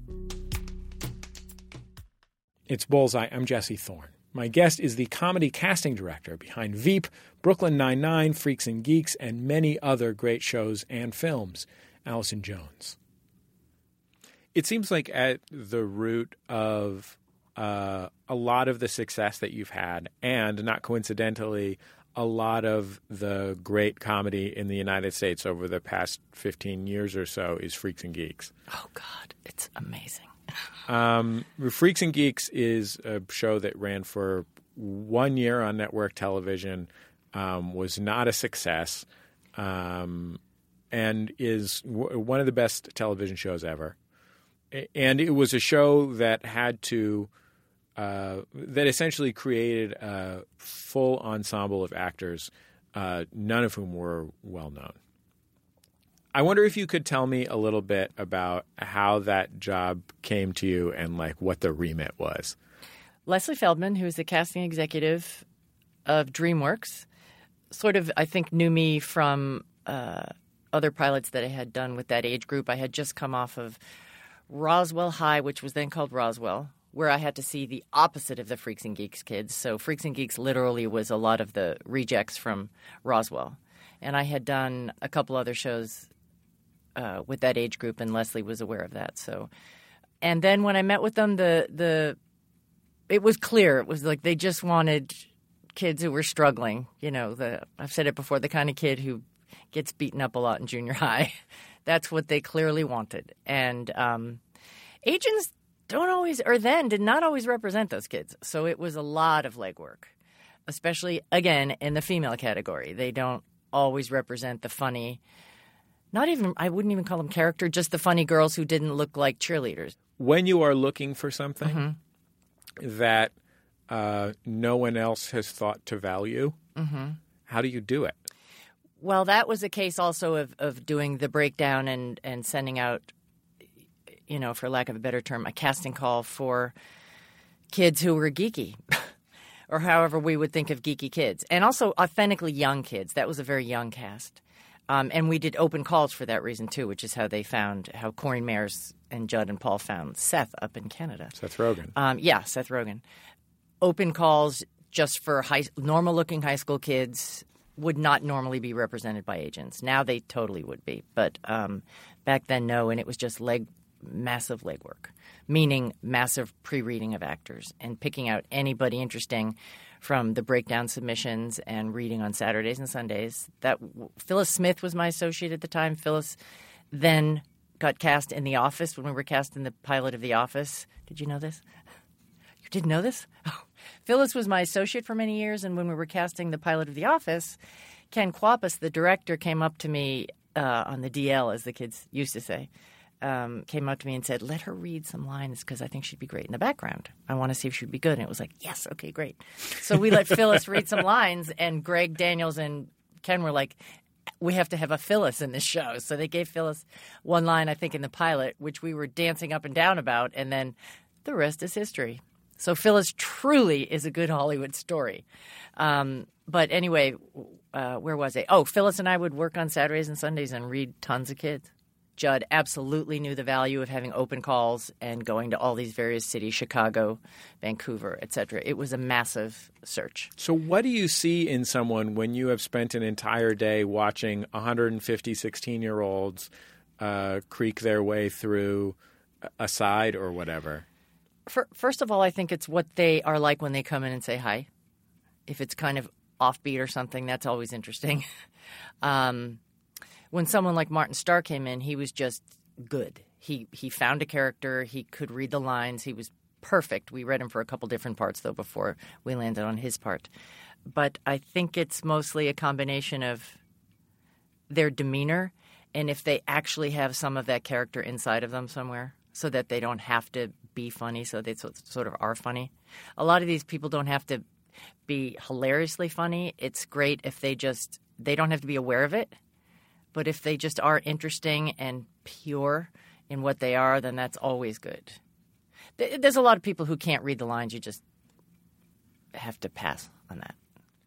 It's Bullseye. I'm Jesse Thorne. My guest is the comedy casting director behind Veep, Brooklyn Nine-Nine, Freaks and Geeks, and many other great shows and films, Allison Jones. It seems like at the root of uh, a lot of the success that you've had, and not coincidentally, a lot of the great comedy in the United States over the past fifteen years or so is Freaks and Geeks. Oh, God, it's amazing. um, Freaks and Geeks is a show that ran for one year on network television, um, was not a success, um, and is w- one of the best television shows ever. And it was a show that had to uh, – that essentially created a full ensemble of actors, uh, none of whom were well-known. I wonder if you could tell me a little bit about how that job came to you and, like, what the remit was. Leslie Feldman, who is the casting executive of DreamWorks, sort of, I think, knew me from uh, other pilots that I had done with that age group. I had just come off of – Roswell High, which was then called Roswell, where I had to see the opposite of the Freaks and Geeks kids. So Freaks and Geeks literally was a lot of the rejects from Roswell. And I had done a couple other shows uh, with that age group, and Leslie was aware of that. So, and then when I met with them, the the it was clear. It was like they just wanted kids who were struggling. You know, the I've said it before, the kind of kid who gets beaten up a lot in junior high. That's what they clearly wanted. And um, agents don't always, or then did not always represent those kids. So it was a lot of legwork, especially, again, in the female category. They don't always represent the funny, not even, I wouldn't even call them character, just the funny girls who didn't look like cheerleaders. When you are looking for something Mm-hmm. that uh, no one else has thought to value, Mm-hmm. how do you do it? Well, that was a case also of, of doing the breakdown and, and sending out, you know, for lack of a better term, a casting call for kids who were geeky or however we would think of geeky kids, and also authentically young kids. That was a very young cast. Um, and we did open calls for that reason, too, which is how they found – how Corinne Mayers and Judd and Paul found Seth up in Canada. Seth Rogen. Um, yeah, Seth Rogen. Open calls just for high, normal-looking high school kids would not normally be represented by agents. Now they totally would be. But um, back then, no, and it was just leg massive legwork, meaning massive pre-reading of actors and picking out anybody interesting from the breakdown submissions and reading on Saturdays and Sundays. That Phyllis Smith was my associate at the time. Phyllis then got cast in The Office when we were cast in the pilot of The Office. Did you know this? You didn't know this? Oh. Phyllis was my associate for many years, and when we were casting the pilot of The Office, Ken Kwapis, the director, came up to me uh, on the D L, as the kids used to say, um, came up to me and said, let her read some lines because I think she'd be great in the background. I want to see if she'd be good. And it was like, yes, okay, great. So we let Phyllis read some lines, and Greg Daniels and Ken were like, we have to have a Phyllis in this show. So they gave Phyllis one line, I think, in the pilot, which we were dancing up and down about, and then the rest is history. So Phyllis truly is a good Hollywood story. Um, but anyway, uh, where was I? Oh, Phyllis and I would work on Saturdays and Sundays and read tons of kids. Judd absolutely knew the value of having open calls and going to all these various cities, Chicago, Vancouver, et cetera. It was a massive search. So what do you see in someone when you have spent an entire day watching one hundred fifty sixteen-year-olds uh, creak their way through a side or whatever? For, first of all, I think it's what they are like when they come in and say hi. If it's kind of offbeat or something, that's always interesting. um, when someone like Martin Starr came in, he was just good. He he found a character. He could read the lines. He was perfect. We read him for a couple different parts, though, before we landed on his part. But I think it's mostly a combination of their demeanor and if they actually have some of that character inside of them somewhere, so that they don't have to be funny, so they sort of are funny. A lot of these people don't have to be hilariously funny. It's great if they just – they don't have to be aware of it. But if they just are interesting and pure in what they are, then that's always good. There's a lot of people who can't read the lines. You just have to pass on that.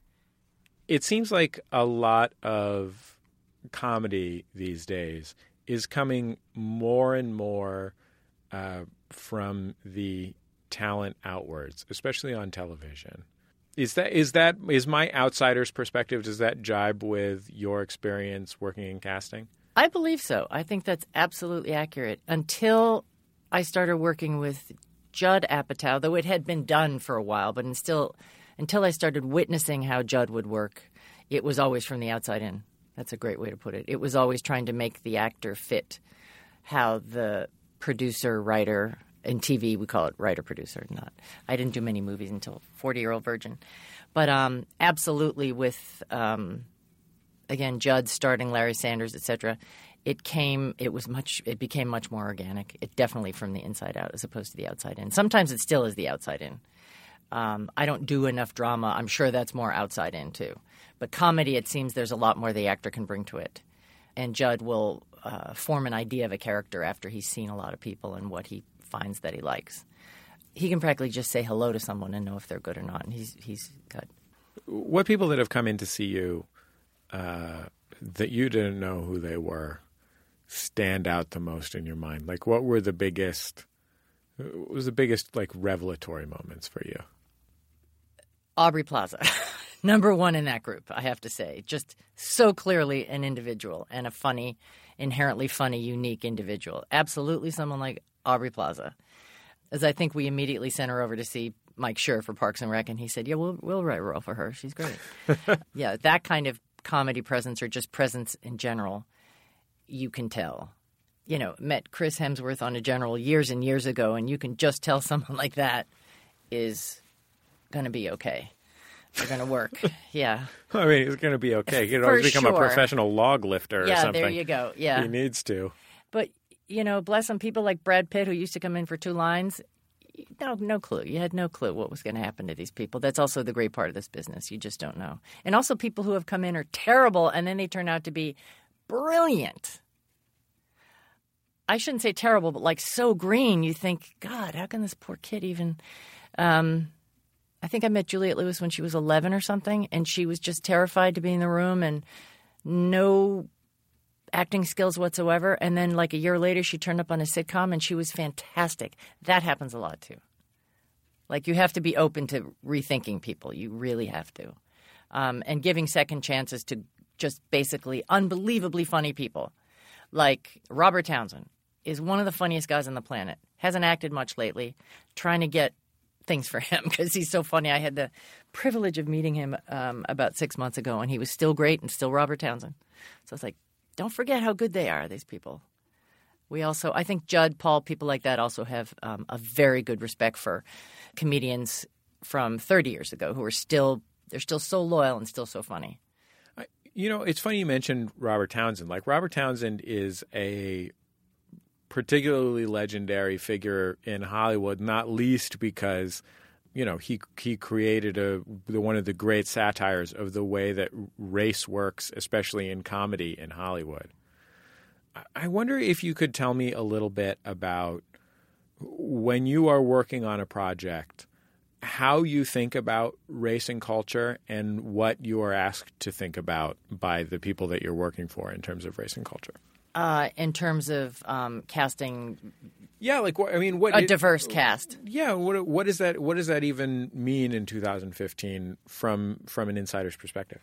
It seems like a lot of comedy these days is coming more and more uh, from the talent outwards, especially on television. Is that is that is my outsider's perspective? Does that jibe with your experience working in casting? I believe so. I think that's absolutely accurate. Until I started working with Judd Apatow, though it had been done for a while, but still, until I started witnessing how Judd would work, it was always from the outside in. That's a great way to put it. It was always trying to make the actor fit how the producer, writer, in T V we call it writer-producer. Not, I didn't do many movies until forty-year-old virgin. But um, absolutely with, um, again, Judd starting Larry Sanders, et cetera, it came – it was much – it became much more organic. It definitely from the inside out as opposed to the outside in. Sometimes it still is the outside in. Um, I don't do enough drama. I'm sure that's more outside in too. But comedy, it seems there's a lot more the actor can bring to it. And Judd will uh, form an idea of a character after he's seen a lot of people and what he finds that he likes. He can practically just say hello to someone and know if they're good or not. And he's he's got. What people that have come in to see you uh, that you didn't know who they were stand out the most in your mind? Like, what were the biggest? What was the biggest like revelatory moments for you? Aubrey Plaza. Number one in that group, I have to say. Just so clearly an individual and a funny, inherently funny, unique individual. Absolutely someone like Aubrey Plaza. As I think we immediately sent her over to see Mike Schur for Parks and Rec, and he said, yeah, we'll, we'll write a role for her. She's great. Yeah, that kind of comedy presence or just presence in general, you can tell. you know, met Chris Hemsworth on a General years and years ago, and you can just tell someone like that is going to be okay. They're going to work. Yeah. I mean, he's going to be okay. He could For always become sure. a professional log lifter or Yeah, something. there you go. Yeah. He needs to. But, you know, bless some people like Brad Pitt who used to come in for two lines. No, no clue. You had no clue what was going to happen to these people. That's also the great part of this business. You just don't know. And also people who have come in are terrible, and then they turn out to be brilliant. I shouldn't say terrible, but like so green, you think, God, how can this poor kid even um, – I think I met Juliette Lewis when she was eleven or something, and she was just terrified to be in the room and no acting skills whatsoever. And then like a year later, she turned up on a sitcom, and she was fantastic. That happens a lot too. Like you have to be open to rethinking people. You really have to. Um, and giving second chances to just basically unbelievably funny people. Like Robert Townsend is one of the funniest guys on the planet. Hasn't acted much lately. Trying to get things for him because he's so funny. I had the privilege of meeting him um, about six months ago, and he was still great and still Robert Townsend. So it's like, don't forget how good they are, these people. We also – I think Judd, Paul, people like that also have um, a very good respect for comedians from thirty years ago who are still – they're still so loyal and still so funny. You know, it's funny you mentioned Robert Townsend. Like Robert Townsend is a particularly legendary figure in Hollywood, not least because, you know, he he created a the, one of the great satires of the way that race works, especially in comedy in Hollywood. I wonder if you could tell me a little bit about when you are working on a project, how you think about race and culture and what you are asked to think about by the people that you're working for in terms of race and culture. Uh, in terms of um, casting, yeah, like what I mean, what a it, diverse cast. Yeah, what what does that what does that even mean in two thousand fifteen from from an insider's perspective?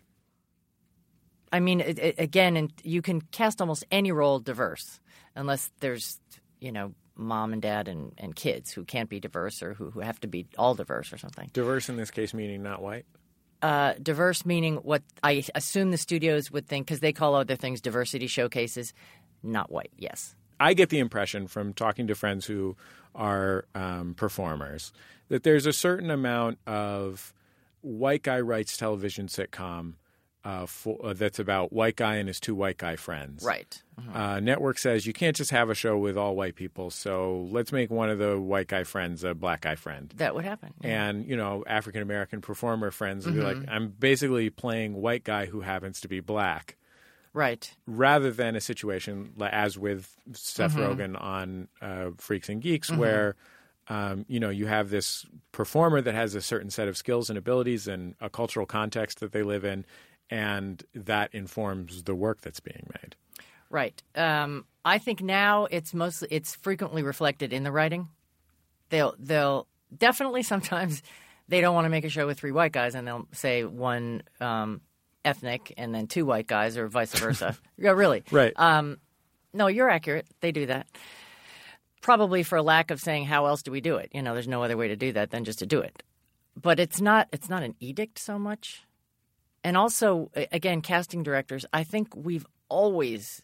I mean, it, it, again, and you can cast almost any role diverse, unless there's you know mom and dad and, and kids who can't be diverse or who, who have to be all diverse or something. Diverse in this case meaning not white? Uh, diverse meaning what I assume the studios would think, because they call other things diversity showcases, not white, yes. I get the impression from talking to friends who are um, performers that there's a certain amount of white guy writes television sitcom Uh, for, uh, that's about white guy and his two white guy friends. Right. Mm-hmm. Uh, network says you can't just have a show with all white people, so let's make one of the white guy friends a black guy friend. That would happen. Yeah. And, you know, African-American performer friends would Mm-hmm. be like, I'm basically playing white guy who happens to be black. Right. Rather than a situation as with Seth Mm-hmm. Rogen on uh, Freaks and Geeks Mm-hmm. where Um, you know, you have this performer that has a certain set of skills and abilities and a cultural context that they live in, and that informs the work that's being made. Right. Um, I think now it's mostly it's frequently reflected in the writing. They'll they'll definitely sometimes they don't want to make a show with three white guys, and they'll say one um, ethnic and then two white guys, or vice versa. Yeah, really. Right. Um, no, you're accurate. They do that. Probably for a lack of saying how else do we do it. You know, there's no other way to do that than just to do it. But it's not it's not an edict so much. And also, again, casting directors, I think we've always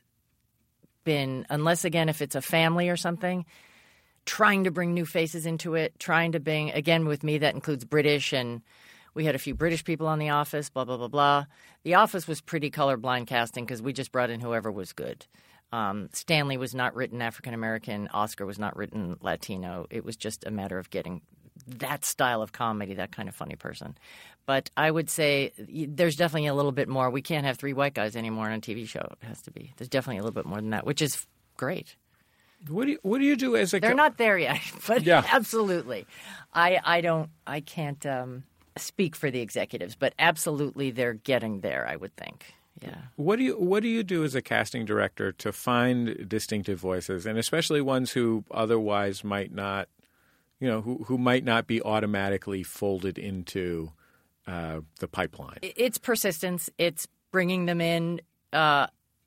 been, unless, again, if it's a family or something, trying to bring new faces into it, trying to bring, again, with me, that includes British, and we had a few British people on The Office, blah, blah, blah, blah. The Office was pretty colorblind casting because we just brought in whoever was good. Um, Stanley was not written African-American. Oscar was not written Latino. It was just a matter of getting that style of comedy, that kind of funny person. But I would say there's definitely a little bit more. We can't have three white guys anymore on a T V show. It has to be. There's definitely a little bit more than that, which is great. What do you, what do you do as a? They're co- not there yet, but Yeah. absolutely. I I don't I can't um, speak for the executives, but absolutely they're getting there, I would think. Yeah. What do you what do you do as a casting director to find distinctive voices, and especially ones who otherwise might not, you know, who who might not be automatically folded into uh, the pipeline? It's persistence. It's bringing them in uh,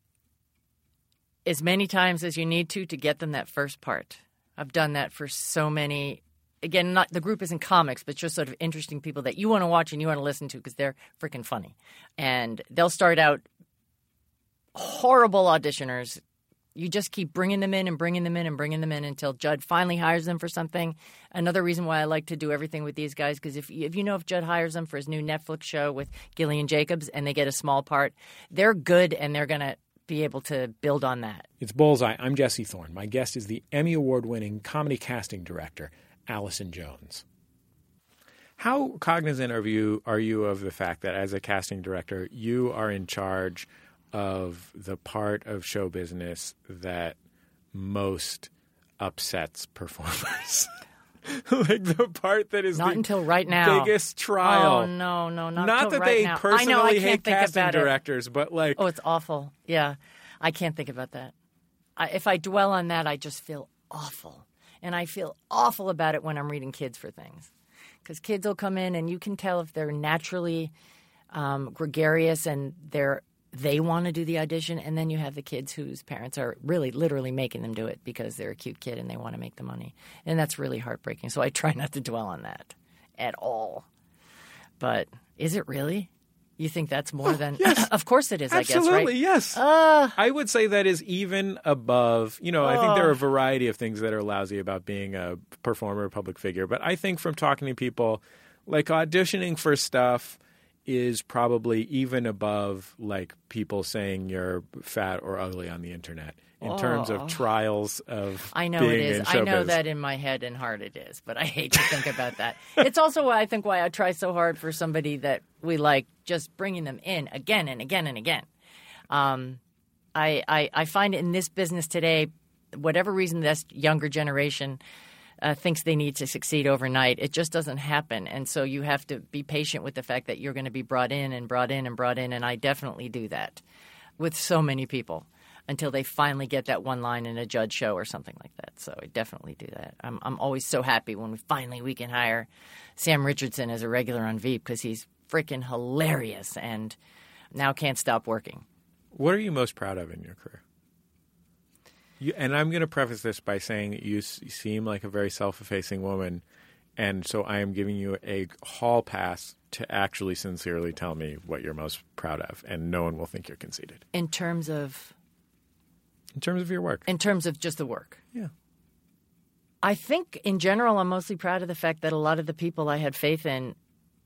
as many times as you need to to get them that first part. I've done that for so many. Again, not the group isn't comics, but just sort of interesting people that you want to watch and you want to listen to because they're freaking funny. And they'll start out horrible auditioners, You just keep bringing them in and bringing them in and bringing them in until Judd finally hires them for something. Another reason why I like to do everything with these guys, because if, if you know if Judd hires them for his new Netflix show with Gillian Jacobs and they get a small part, they're good and they're going to be able to build on that. It's Bullseye. I'm Jesse Thorne. My guest is the Emmy Award-winning comedy casting director, Allison Jones. How cognizant are you, are you of the fact that as a casting director, you are in charge of the part of show business that most upsets performers? Like the part that is not the until right now. biggest trial. Oh, no, no, not, not until that right they now. personally I know, I can't hate think casting about directors, it. but like... Oh, it's awful. Yeah. I can't think about that. I, if I dwell on that, I just feel awful. And I feel awful about it when I'm reading kids for things. Because kids will come in and you can tell if they're naturally um, gregarious and they're they want to do the audition, and then you have the kids whose parents are really literally making them do it because they're a cute kid and they want to make the money. And that's really heartbreaking. So I try not to dwell on that at all. But is it really? You think that's more oh, than yes. Of course it is, Absolutely, I guess, right? yes. Uh, I would say that is even above, you know, I think there are a variety of things that are lousy about being a performer, a public figure. But I think from talking to people, like auditioning for stuff is probably even above like people saying you're fat or ugly on the internet in oh. terms of trials of I know being it is. in I know showbiz. that in my head and heart it is, but I hate to think about that. It's also why I think why I try so hard for somebody that we like, just bringing them in again and again and again. Um, I, I I find in this business today, whatever reason this younger generation Uh, thinks they need to succeed overnight. It just doesn't happen. And so you have to be patient with the fact that you're going to be brought in and brought in and brought in. And I definitely do that with so many people until they finally get that one line in a Judd show or something like that. So I definitely do that. I'm, I'm always so happy when we finally we can hire Sam Richardson as a regular on Veep because he's freaking hilarious and now can't stop working. What are you most proud of in your career? You, and I'm going to preface this by saying you, s- you seem like a very self-effacing woman, and so I am giving you a hall pass to actually sincerely tell me what you're most proud of, and no one will think you're conceited. In terms of? In terms of your work. In terms of just the work. Yeah. I think in general I'm mostly proud of the fact that a lot of the people I had faith in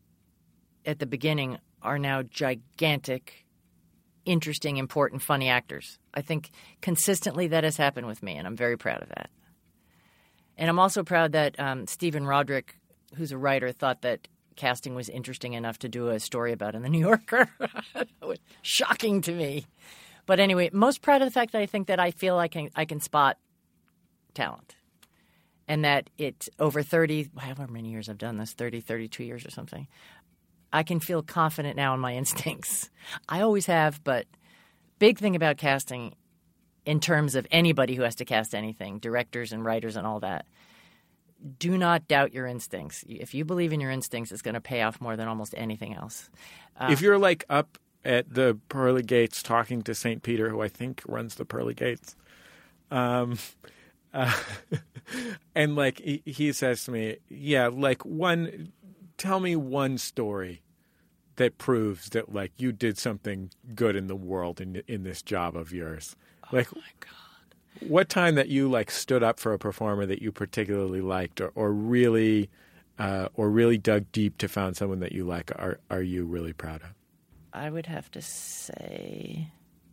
at the beginning are now gigantic, interesting, important, funny actors. I think consistently that has happened with me, and I'm very proud of that. And I'm also proud that um, Stephen Roderick, who's a writer, thought that casting was interesting enough to do a story about in The New Yorker. That was shocking to me. But anyway, most proud of the fact that I think that I feel I can I can spot talent. And that it, over thirty, however many years I've done this, thirty, thirty-two years or something, I can feel confident now in my instincts. I always have, but big thing about casting in terms of anybody who has to cast anything, directors and writers and all that, do not doubt your instincts. If you believe in your instincts, it's going to pay off more than almost anything else. Uh, if you're like up at the pearly gates talking to Saint Peter, who I think runs the pearly gates, um, uh, and like he, he says to me, yeah, like one, tell me one story that proves that like you did something good in the world in in this job of yours. Like, oh my God. What time that you like stood up for a performer that you particularly liked, or, or really, uh, or really dug deep to find someone that you like, are are you really proud of? I would have to say,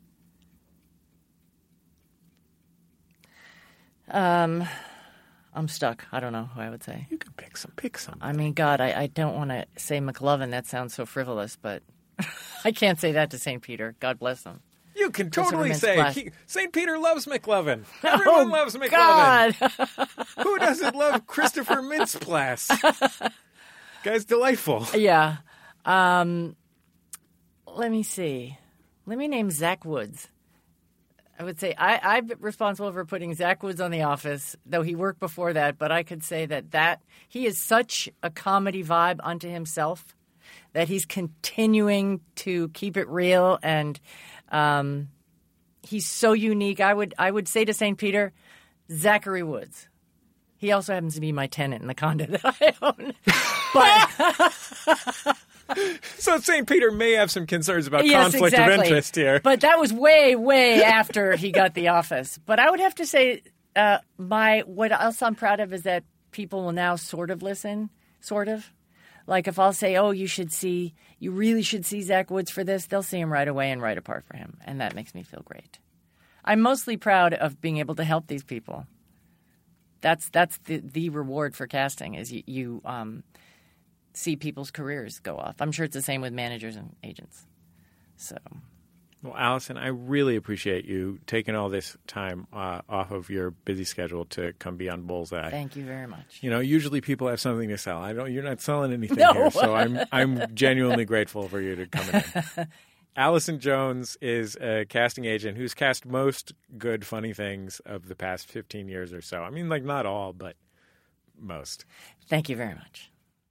um, I'm stuck. I don't know who I would say. You can pick some. Pick some. I mean, God, I, I don't want to say McLovin. That sounds so frivolous, but I can't say that to Saint Peter. God bless him. You can totally say he, Saint Peter loves McLovin. Everyone oh, loves McLovin. God. Who doesn't love Christopher Mintz-Plasse? Guy's delightful. Yeah. Um, let me see. Let me name Zach Woods. I would say I, I'm responsible for putting Zach Woods on The Office, though he worked before that. But I could say that, that he is such a comedy vibe unto himself that he's continuing to keep it real, and um, he's so unique. I would I would say to Saint Peter, Zachary Woods. He also happens to be my tenant in the condo that I own. But So Saint Peter may have some concerns about Yes, conflict exactly. of interest here. But that was way, way after he got the office. But I would have to say, uh, my what else I'm proud of is that people will now sort of listen, sort of. Like if I'll say, oh, you should see, you really should see Zach Woods for this, they'll see him right away and write a part for him. And that makes me feel great. I'm mostly proud of being able to help these people. That's that's the, the reward for casting is you, you um, see people's careers go off. I'm sure it's the same with managers and agents. So, well, Allison, I really appreciate you taking all this time uh, off of your busy schedule to come be on Bullseye. Thank you very much. You know, usually people have something to sell. I don't. You're not selling anything No. here, so I'm I'm genuinely grateful for you to come in. Allison Jones is a casting agent who's cast most good, funny things of the past fifteen years or so. I mean, like, not all, but most. Thank you very much.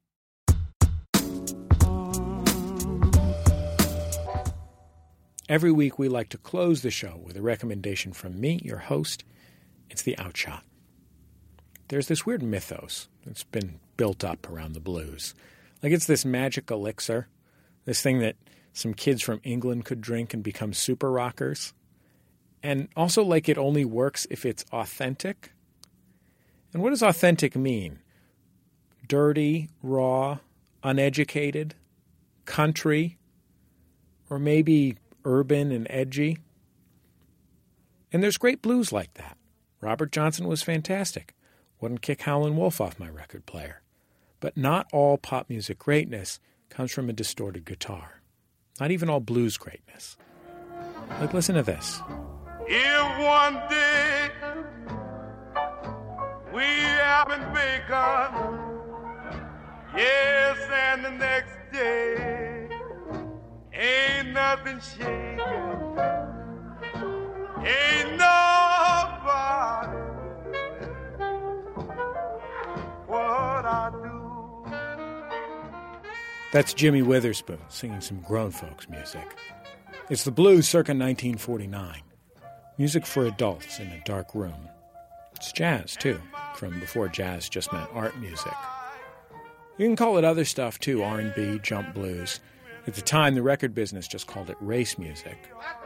Every week, we like to close the show with a recommendation from me, your host. It's the Outshot. There's this weird mythos that's been built up around the blues. Like it's this magic elixir, this thing that some kids from England could drink and become super rockers. And also like it only works if it's authentic. And what does authentic mean? Dirty, raw, uneducated, country, or maybe urban and edgy? And there's great blues like that. Robert Johnson was fantastic. Wouldn't kick Howlin' Wolf off my record player. But not all pop music greatness comes from a distorted guitar. Not even all blues greatness. Like, listen to this. If one day we haven't begun, yes, and the next day ain't nothing shaking, ain't nobody what I do. That's Jimmy Witherspoon singing some grown folks music. It's the blues circa nineteen forty-nine. Music for adults in a dark room. It's jazz, too, from before jazz just meant art music. You can call it other stuff, too, R and B, jump blues. At the time, the record business just called it race music.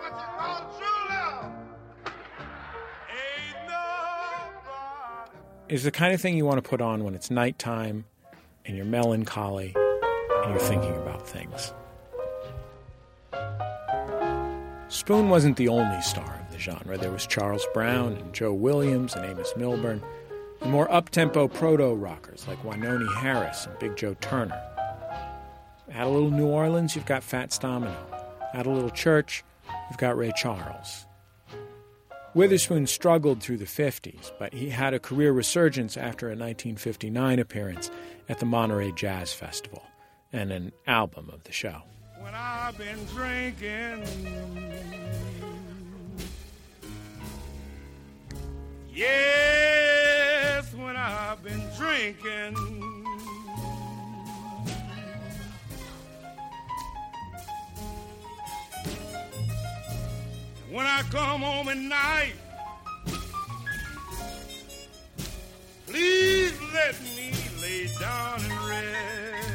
It's the kind of thing you want to put on when it's nighttime and you're melancholy and you're thinking about things. Spoon wasn't the only star of the genre. There was Charles Brown and Joe Williams and Amos Milburn, and more up-tempo proto-rockers like Wynonie Harris and Big Joe Turner. Add a little New Orleans, you've got Fats Domino. Add a little church, you've got Ray Charles. Witherspoon struggled through the fifties, but he had a career resurgence after a nineteen fifty-nine appearance at the Monterey Jazz Festival and an album of the show. When I've been drinking, yes, when I've been drinking, when I come home at night, please let me lay down and rest.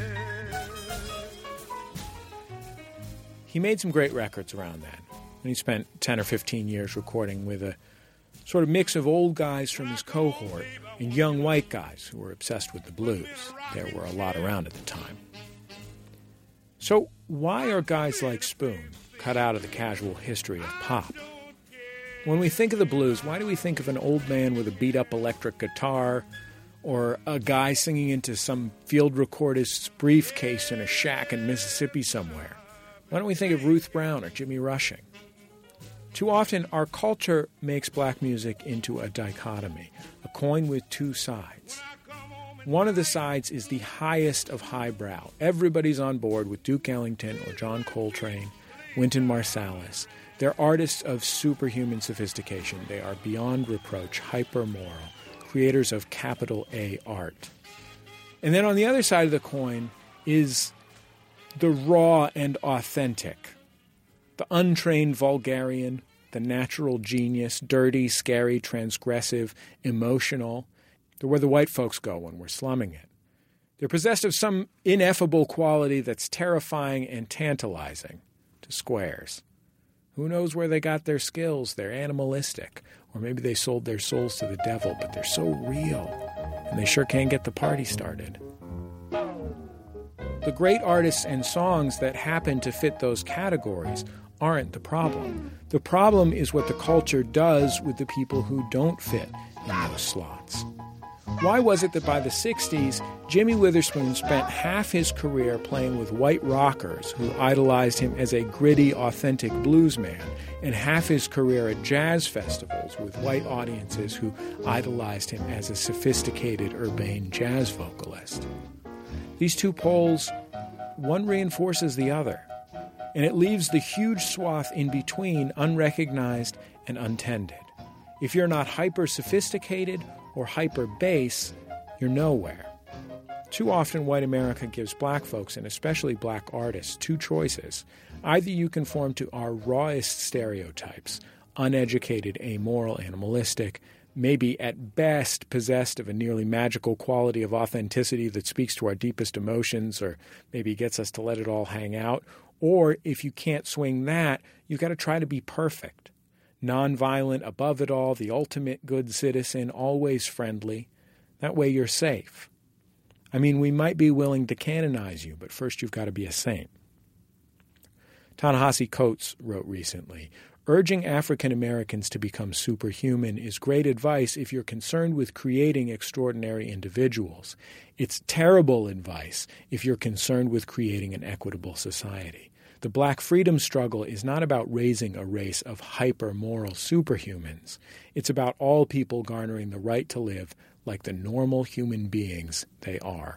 He made some great records around that, and he spent ten or fifteen years recording with a sort of mix of old guys from his cohort and young white guys who were obsessed with the blues. There were a lot around at the time. So why are guys like Spoon cut out of the casual history of pop? When we think of the blues, why do we think of an old man with a beat-up electric guitar or a guy singing into some field recordist's briefcase in a shack in Mississippi somewhere? Why don't we think of Ruth Brown or Jimmy Rushing? Too often, our culture makes black music into a dichotomy, a coin with two sides. One of the sides is the highest of highbrow. Everybody's on board with Duke Ellington or John Coltrane, Wynton Marsalis. They're artists of superhuman sophistication. They are beyond reproach, hyper-moral, creators of capital A art. And then on the other side of the coin is the raw and authentic, the untrained vulgarian, the natural genius, dirty, scary, transgressive, emotional. They're where the white folks go when we're slumming it. They're possessed of some ineffable quality that's terrifying and tantalizing to squares. Who knows where they got their skills? They're animalistic. Or maybe they sold their souls to the devil, but they're so real. And they sure can get the party started. The great artists and songs that happen to fit those categories aren't the problem. The problem is what the culture does with the people who don't fit in those slots. Why was it that by the sixties, Jimmy Witherspoon spent half his career playing with white rockers who idolized him as a gritty, authentic bluesman, and half his career at jazz festivals with white audiences who idolized him as a sophisticated, urbane jazz vocalist? These two poles, one reinforces the other, and it leaves the huge swath in between unrecognized and untended. If you're not hyper-sophisticated or hyper-bass, you're nowhere. Too often, white America gives black folks, and especially black artists, two choices. Either you conform to our rawest stereotypes, uneducated, amoral, animalistic, maybe at best possessed of a nearly magical quality of authenticity that speaks to our deepest emotions or maybe gets us to let it all hang out. Or if you can't swing that, you've got to try to be perfect. Nonviolent, above it all, the ultimate good citizen, always friendly. That way you're safe. I mean, we might be willing to canonize you, but first you've got to be a saint. Ta-Nehisi Coates wrote recently, urging African Americans to become superhuman is great advice if you're concerned with creating extraordinary individuals. It's terrible advice if you're concerned with creating an equitable society. The black freedom struggle is not about raising a race of hyper-moral superhumans. It's about all people garnering the right to live like the normal human beings they are.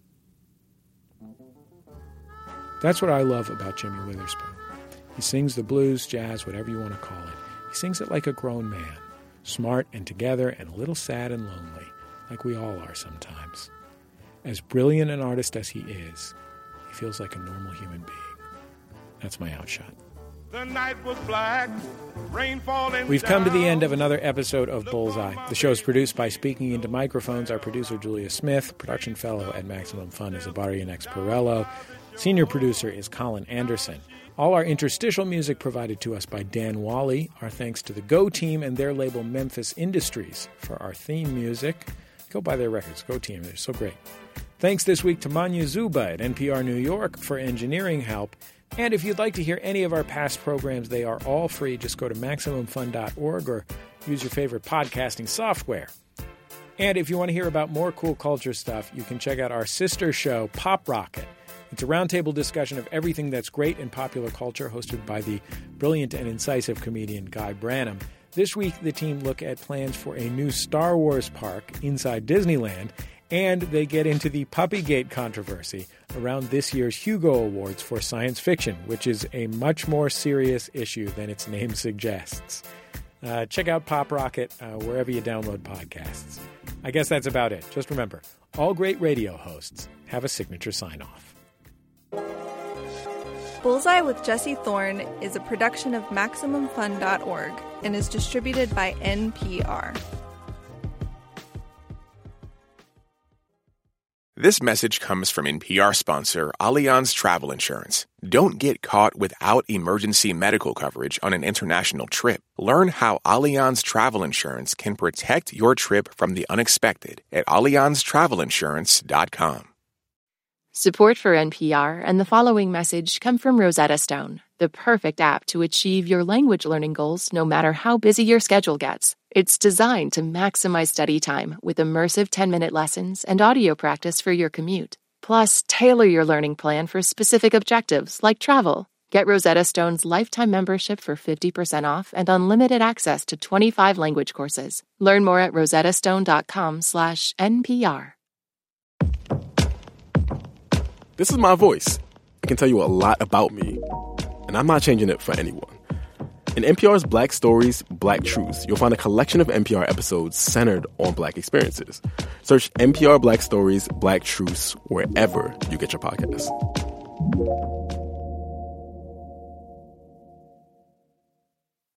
That's what I love about Jimmy Witherspoon. He sings the blues, jazz, whatever you want to call it. He sings it like a grown man, smart and together and a little sad and lonely, like we all are sometimes. As brilliant an artist as he is, he feels like a normal human being. That's my outshot. The night was black, rain falling. We've come to the end of another episode of Bullseye. The show is produced by Speaking Into Microphones. Our producer, Julia Smith. Production fellow at Maximum Fun is Abarian X Perello. Senior producer is Colin Anderson. All our interstitial music provided to us by Dan Wally. Our thanks to the Go Team and their label Memphis Industries for our theme music. Go buy their records. Go Team. They're so great. Thanks this week to Manya Zuba at N P R New York for engineering help. And if you'd like to hear any of our past programs, they are all free. Just go to Maximum Fun dot org or use your favorite podcasting software. And if you want to hear about more cool culture stuff, you can check out our sister show, Pop Rocket. It's a roundtable discussion of everything that's great in popular culture, hosted by the brilliant and incisive comedian Guy Branum. This week, the team look at plans for a new Star Wars park inside Disneyland, and they get into the Puppygate controversy around this year's Hugo Awards for science fiction, which is a much more serious issue than its name suggests. Uh, check out Pop Rocket uh, wherever you download podcasts. I guess that's about it. Just remember, all great radio hosts have a signature sign-off. Bullseye with Jesse Thorne is a production of Maximum Fun dot org and is distributed by N P R. This message comes from N P R sponsor Allianz Travel Insurance. Don't get caught without emergency medical coverage on an international trip. Learn how Allianz Travel Insurance can protect your trip from the unexpected at allianz travel insurance dot com. Support for N P R and the following message come from Rosetta Stone, the perfect app to achieve your language learning goals no matter how busy your schedule gets. It's designed to maximize study time with immersive ten-minute lessons and audio practice for your commute. Plus, tailor your learning plan for specific objectives like travel. Get Rosetta Stone's lifetime membership for fifty percent off and unlimited access to twenty-five language courses. Learn more at rosettastone.com slash NPR. This is my voice. It can tell you a lot about me, and I'm not changing it for anyone. In N P R's Black Stories, Black Truths, you'll find a collection of N P R episodes centered on Black experiences. Search N P R Black Stories, Black Truths wherever you get your podcasts.